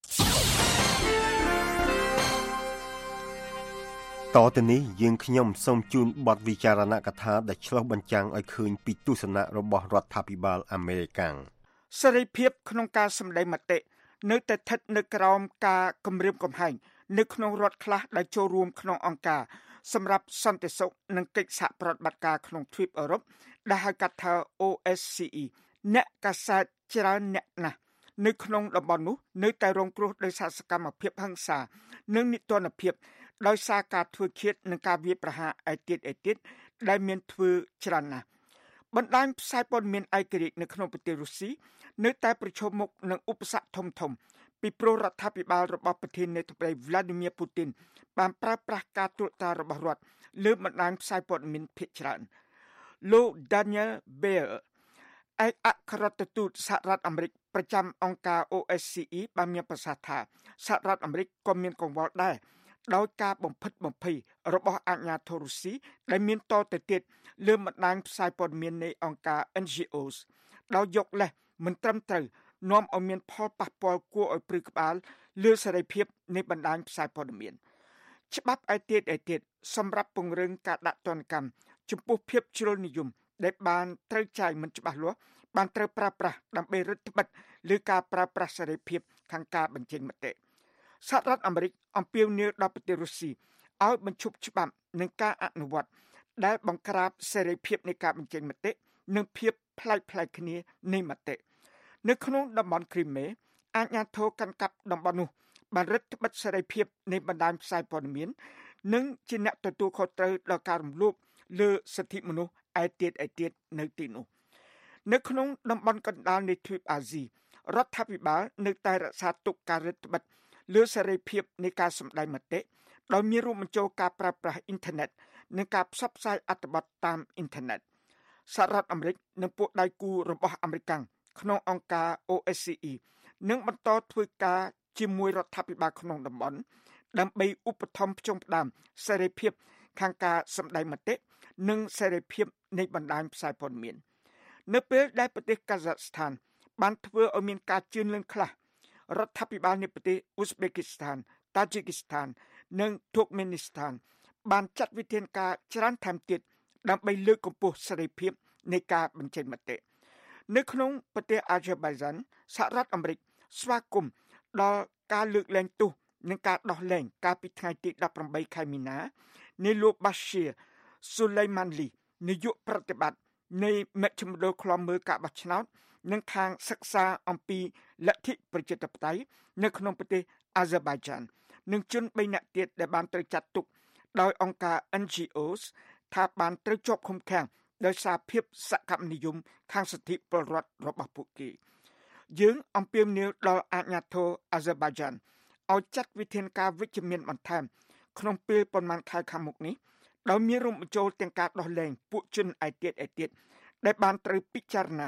តទៅនេះយើងខ្ញុំសូមជូនបទវិចារណកថាដែលឆ្លុះបញ្ចាំងឲ្យឃើញពីទស្សនៈរបស់រដ្ឋាភិបាលអាមេរិកសេរីភាពក្នុងការសម្ដែងមតិនៅតែស្ថិតនៅក្រោមការគំរាមកំហែងនៅក្នុងរដ្ឋខ្លះដែលចូលរួមក្នុងអង្គការសម្រាប់សន្តិសុខនិងកិច្ចសហប្រតិបត្តិការក្នុងទ្វីបអឺរ៉ុបដែលហៅកាត់ថា OSCE អ្នកកាសែតច្រើនអ្នកណាស់នៅក្នុងតំបន់នោះនៅតែរងគ្រោះដោយសារសកម្មភាពហិង្សានិងនីតិរដ្ឋភាពដោយសារការធ្វើឃាតនិងការវាយប្រហារឯទៀតដែលមានធ្វើច្រើនណាស់បណ្ដាញផ្សាយព័ត៌មានឯករាជ្យនៅក្នុងប្រទេសរុស្ស៊ីនៅតែប្រឈមមុខនឹងឧបសគ្គធំពីព្រោះរដ្ឋាភិបាលរបស់ប្រធានាធិបតី Vladimir Putin បានប្រើប្រាស់ការត្រួតត្រារបស់រដ្ឋលើបណ្ដាញផ្សាយព័ត៌មានភាគច្រើនលោក Daniel Beer ឯកអគ្គរដ្ឋទូតសហរដ្ឋអាមេរិកប្រចាំអង្គការ OSCE បានមានប្រសាសន៍ថាសហរដ្ឋអាមេរិកក៏មានកង្វល់ដែរដោយការបំផិតបំភ័យរបស់អាជ្ញាធររុស្ស៊ីដែលមានតទៅទៀតលើបណ្ដាញផ្សាយព័ត៌មាននៃអង្គការ NGOs ដោយយកលេសមិនត្រឹមត្រូវនាំឲ្យមានផលប៉ះពាល់គួរឲ្យព្រឺក្បាលលើសេរីភាពនៃបណ្ដាញផ្សាយព័ត៌មានច្បាប់ឯទៀតសម្រាប់ពង្រឹងការដាក់ទណ្ឌកម្មចំពោះភាពជ្រុលនិយមដែលបានត្រូវចាយមិនច្បាស់លាស់បានត្រូវប្រើប្រាស់ដើម្បីរឹតបន្តឹងលើការប្រើប្រាស់សេរីភាពខាងការបញ្ចេញមតិសហរដ្ឋអាមេរិកអំពាវនាវដល់ប្រទេសរុស្ស៊ីឲ្យបញ្ឈប់ច្បាប់និងការអនុវត្តដែលបង្ក្រាបសេរីភាពនៃការបញ្ចេញមតិនិងភាពប្លែកៗគ្នានៃមតិនៅក្នុងតំបន់គ្រីមេអាជ្ញាធរកាន់កាប់តំបន់នោះបានរឹតបន្តឹងសេរីភាពនៃបណ្ដាញផ្សាយព័ត៌មាននិងជាអ្នកទទួលខុសត្រូវដល់ការរំលោភលើសិទ្ធិមនុស្សឯទៀតនៅទីនោះនៅក្នុងតំបន់កណ្ដាលនៃទ្វីបអាស៊ីរដ្ឋាភិបាលនៅតែរក្សាទុកការរឹតបន្តឹងលើសេរីភាពនៃការសម្ដែងមតិដោយមានរួមបញ្ចូលការប្រើប្រាស់អ៊ីនធឺណិតនិងការផ្សព្វផ្សាយអត្ថបទតាមអ៊ីនធឺណិតសហរដ្ឋអាមេរិកនិងពួកដៃគូរបស់អាមេរិកក្នុងអង្គការ OSCE នឹងបន្តធ្វើការជាមួយរដ្ឋាភិបាលក្នុងតំបន់ដើម្បីឧបត្ថម្ភផ្ចុំផ្ដើមសេរីភាពខាងការសម្ដែងមតិនិងសេរីភាពនៃបណ្ដាញផ្សាយព័ត៌មាននៅពេលដែលប្រទេសកាហ្សាក់ស្ថានបានធ្វើឲ្យមានការជឿនលឿនខ្លះរដ្ឋាភិបាលនៃប្រទេសអ៊ុស្បេគីស្ថាន តាជីគីស្ថាននិងទូកមេនីស្ថានបានចាត់វិធានការច្រើនថែមទៀតដើម្បីលើកកម្ពស់សេរីភាពនៃការបញ្ចេញមតិនៅក្នុងប្រទេសអាហ្សេបៃហ្សានសហរដ្ឋអាមេរិកស្វាគមន៍ដល់ការលើកលែងទោសនិងការដោះលែងកាលពីថ្ងៃទី18ខែមីនានៃលោក Bashir Soleimani នាយកប្រតិបត្តិនៃមជ្ឈមណ្ឌលឃ្លាំមើលការបោះឆ្នោតនិងខាងសិក្សាអំពីលទ្ធិប្រជាធិបតេយ្យនៅក្នុងប្រទេសអាហ្សេបៃចាននិងជន3នាក់ទៀតដែលបានត្រូវចាត់ទុកដោយអង្គការ NGOs ថាបានត្រូវជាប់ឃុំឃាំងដោយសារភាពសកម្មនិយមខាងសិទ្ធិពលរដ្ឋរបស់ពួកគេយើងអំពាវនាវដល់អាជ្ញាធរអាហ្សេបៃចានឲ្យចាត់វិធានការវិជ្ជមានបន្ថែមក្នុងពេលប៉ុន្មានខែខាងមុខនេះដោយមានរួមបញ្ចូលទាំងការដោះលែងពួកជនឯទៀតដែលបានត្រូវពិចារណា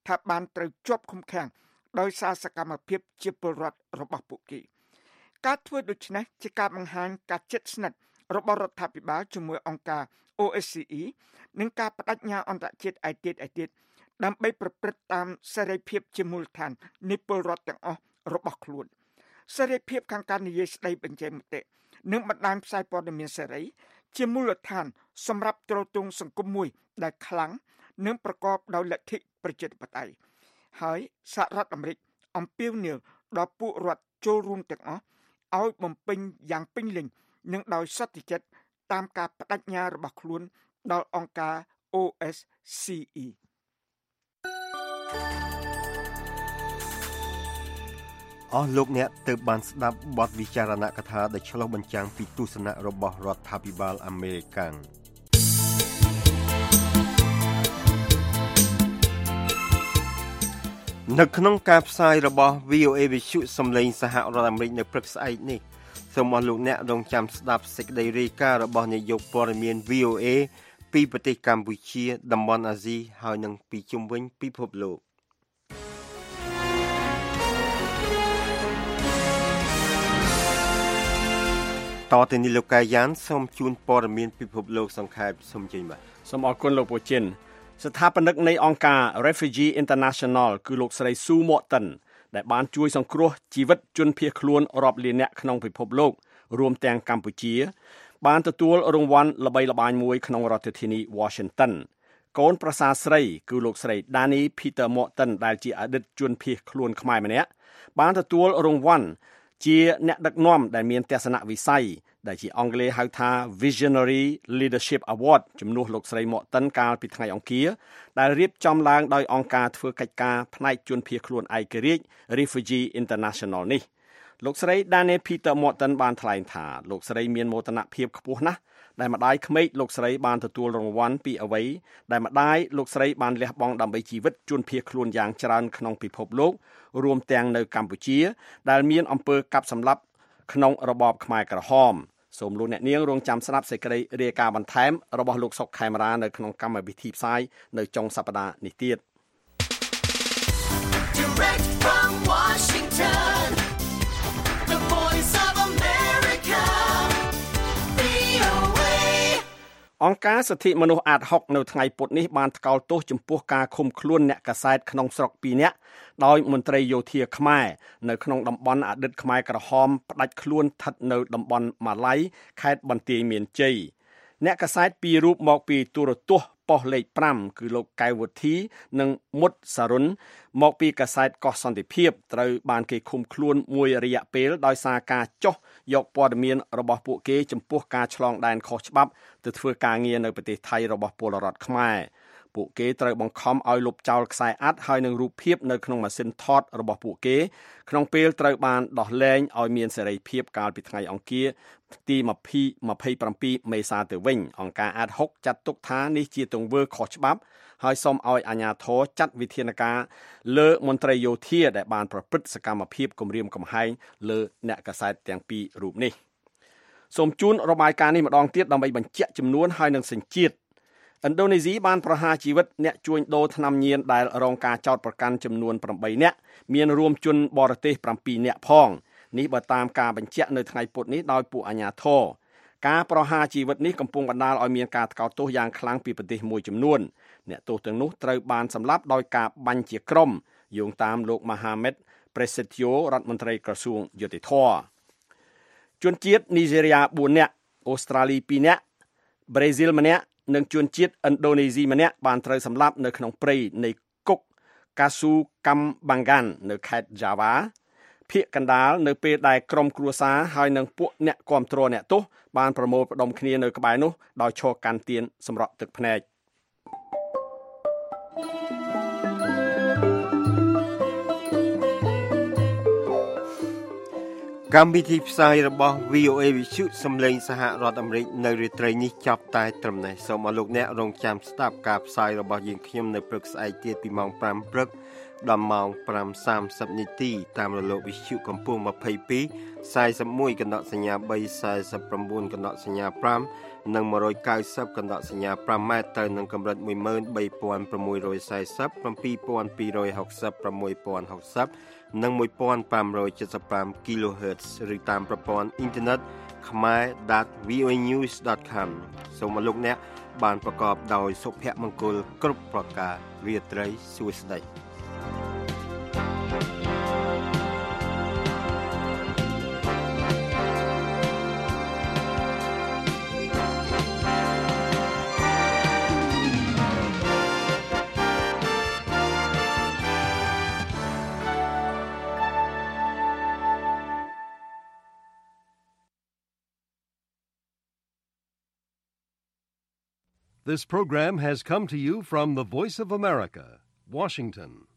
ថាបានត្រូវជាប់ឃុំឃាំងដោយសារសកម្មភាពជាពលរដ្ឋរបស់ពួកគេការធ្វើដូច្នេះជាការបង្ហាញការជិតស្និទ្ធរបស់រដ្ឋាភិបាលជាមួយអង្គការ OSCE និងការបដិញ្ញាអន្តរជាតិឯទៀតដើម្បីប្រព្រឹត្តតាមសេរីភាពជាមូលដ្ឋាននៃពលរដ្ឋទាំងអស់របស់ខ្លួនសេរីភាពខាងការនិយាយស្ដីបញ្ចេញមតិនិងបណ្ដាញផ្សាយព័ត៌មានសេរីជាមូលដ្ឋានសម្រាប់ទ្រទ្រង់សង្គមមួយដែលខ្លាំងនិងប្រកបដោយលទ្ធិប្រជាធិបតេយ្យហើយសហរដ្ឋអាមេរិកអំពាវនាវដល់ពួករដ្ឋចូលរួមទាំងអស់ឲ្យបំពេញយ៉ាងពេញលេញនិងដោយសន្តិចិត្តតាមការបដិញ្ញារបស់ខ្លួនដល់អង្គការ OSCE អស់លោកអ្នកទើបបានស្ដាប់បទវិចារណកថាដែលឆ្លុះបញ្ចាំងពីទស្សនៈរបស់រដ្ឋាភិបាលអាមេរិកនៅក្នុងការផ្សាយរបស់ VOA វិទ្យុសំឡេងសហរដ្ឋអាមេរិកនៅព្រឹកស្អែកនេះសូមអស់លោកអ្នករងចាំស្ដាប់សេចក្តីរាយការណ៍របស់នាយកព័ត៌មាន VOA ពីប្រទេសកម្ពុជាតំបន់អាស៊ីហើយនិងពីជុំវិញពិភពលោកតទៅនេះលោកកាយ៉ានសូមជូនព័ត៌មានពិភពលោកសង្ខេបសូមជ័យបាទសូមអរគុណលោកពូចិនស្ថាបនិកនៃអង្គការ Refugee International គឺលោកស្រី Sue Morton ដែលបានជួយសង្គ្រោះជីវិតជនភៀសខ្លួនរាប់លានអ្នកក្នុងពិភពលោករួមទាំងកម្ពុជាបានទទួលរង្វាន់ល្បីល្បាញមួយក្នុងរដ្ឋធានី Washington កូនប្រសារស្រីគឺលោកស្រី Danny Peter Morton ដែលជាអតីតជនភៀសខ្លួនខ្មែរម្នាក់បានទទួលរង្វាន់ជាអ្នកដឹកនាំដែលមានទស្សនវិស័យដែលជាអង់គ្លេសហៅថា Visionary Leadership Award ជំនួសលោកស្រី Morton កាលពីថ្ងៃអង្គារដែលរៀបចំឡើងដោយអង្គការធ្វើកិច្ចការផ្នែកជនភៀសខ្លួនឯករាជ្យ Refugee International នេះលោកស្រី Danny Peter Morton បានថ្លែងថាលោកស្រីមានមោទនភាពខ្ពស់ណាស់ដែលម្ដាយក្មេកលោកស្រីបានទទួលរង្វាន់ពីអ្វីដែលម្ដាយលោកស្រីបានលះបង់ដើម្បីជីវិតជនភៀសខ្លួនយ៉ាងច្រើនក្នុងពិភពលោករួមទាំងនៅកម្ពុជាដែលមានអំពើកាប់សម្លាប់ក្នុងរបបខ្មែរក្រហមសូមលោកអ្នកនាងរងចាំស្ដាប់សេចក្តីរាយការណ៍បន្ថែមរបស់លោកសុកខេមរានៅក្នុងកម្មវិធីផ្សាយនៅចុងសប្តាហ៍នេះទៀត Direct from Washington The Voice of America VOA អង្គការសិទ្ធិមនុស្សអាត60នៅថ្ងៃពុធនេះបានថ្កោលទោសចំពោះការឃុំខ្លួនអ្នកកាសែតក្នុងស្រុក2នាក់ដោយមន្ត្រីយោធាខ្មែរនៅក្នុងតំបន់អតីតខ្មែរក្រហមផ្ដាច់ខ្លួនស្ថិតនៅតំបន់ម៉ាឡៃខេត្តបន្ទាយមានជ័យអ្នកកាសែត2រូបមកពីទូរទស្សន៍ប៉ុស្តិ៍លេខ5គឺលោកកែវវុធីនិងមុតសារុនមកពីកាសែតកោះសន្តិភាពត្រូវបានគេឃុំខ្លួនមួយរយៈពេលដោយសារការចុះយកព័ត៌មានរបស់ពួកគេចំពោះការឆ្លងដែនខុសច្បាប់ទៅធ្វើការងារនៅប្រទេសថៃរបស់ពលរដ្ឋខ្មែរពួកគេត្រូវបង្ខំឲ្យលុបចោលខ្សែអាត់ហើយនឹងរូបភាពនៅក្នុងម៉ាស៊ីនថតរបស់ពួកគេក្នុងពេលត្រូវបានដោះលែងឲ្យមានសេរីភាពកាលពីថ្ងៃអង្គារទី27មេសាទៅវិញអង្គការអាត60ចាត់ទុកថានេះជាទង្វើខុសច្បាប់ហើយសូមឲ្យអាជ្ញាធរចាត់វិធានការលើមន្ត្រីយោធាដែលបានប្រព្រឹត្តសកម្មភាពគំរាមកំហែងលើអ្នកកាសែតទាំងពីររូបនេះសូមជូនរបាយការណ៍នេះម្ដងទៀតដើម្បីបញ្ជាក់ចំនួនហើយនឹងសញ្ជាតិឥណ្ឌូនេស៊ីបានប្រហារជីវិតអ្នកជួញដូរថ្នាំញៀនដែលរងការចោទប្រកាន់ចំនួន8នាក់មានរួមជនបរទេស7នាក់ផងនេះបើតាមការបញ្ជាក់នៅថ្ងៃពុធនេះដោយពួកអាជ្ញាធរការប្រហារជីវិតនេះកំពុងបណ្ដាលឲ្យមានការថ្កោលទោសយ៉ាងខ្លាំងពីប្រទេសមួយចំនួនអ្នកទោសទាំងនោះត្រូវបានសម្លាប់ដោយការបាញ់ជាក្រុមយោងតាមលោកម៉ាហាម៉េតប្រេសេតយ៉ូរដ្ឋមន្ត្រីក្រសួងយុតិធម៌ជនជាតិនីហ្សេរី4នាក់អូស្ត្រាលី2នាក់ប្រេស៊ីល1នាក់និងជនជាតិឥណ្ឌូនេស៊ីម្នាក់បានត្រូវសម្លាប់នៅក្នុងព្រៃនៃគុកកាស៊ូកាំបាំងហ្គាននៅខេត្ត Java ភាគកណ្ដាលនៅពេលដែលក្រុមគ្រួសារហើយនិងពួកអ្នកគាំទ្រអ្នកទោសបានប្រមូលផ្ដុំគ្នានៅក្បែរនោះដោយឈរកាន់ទៀនសម្រក់ទឹកភ្នែកកម្មវិធីផ្សាយរបស់ VOA វិទ្យុសំឡេងសហរដ្ឋអាមេរិកនៅរាត្រីនេះចាប់តែត្រឹមនេះសូមអរលោកអ្នករងចាំស្ដាប់ការផ្សាយរបស់យើងខ្ញុំនៅព្រឹកស្អែកទៀតពីម៉ោង 5 ព្រឹកដល់ម៉ោង 5:30 នាទីតាមរលកវិទ្យុកម្ពស់ 22 41 កណ្ដកសញ្ញា 3 49 កណ្ដកសញ្ញា 5 និង 190 កណ្ដកសញ្ញា 5 ម៉ែត្រទៅនឹងកម្រិត 13640 7260 6060 និង 1575 kHz ឬតាមប្រព័ន្ធអ៊ីនធឺណិត khmer.voanews.com សូមលោកអ្នកបានប្រកបដោយសុភមង្គលគ្រប់ប្រការរាត្រីសួស្តី This program has come to you from the Voice of America, Washington.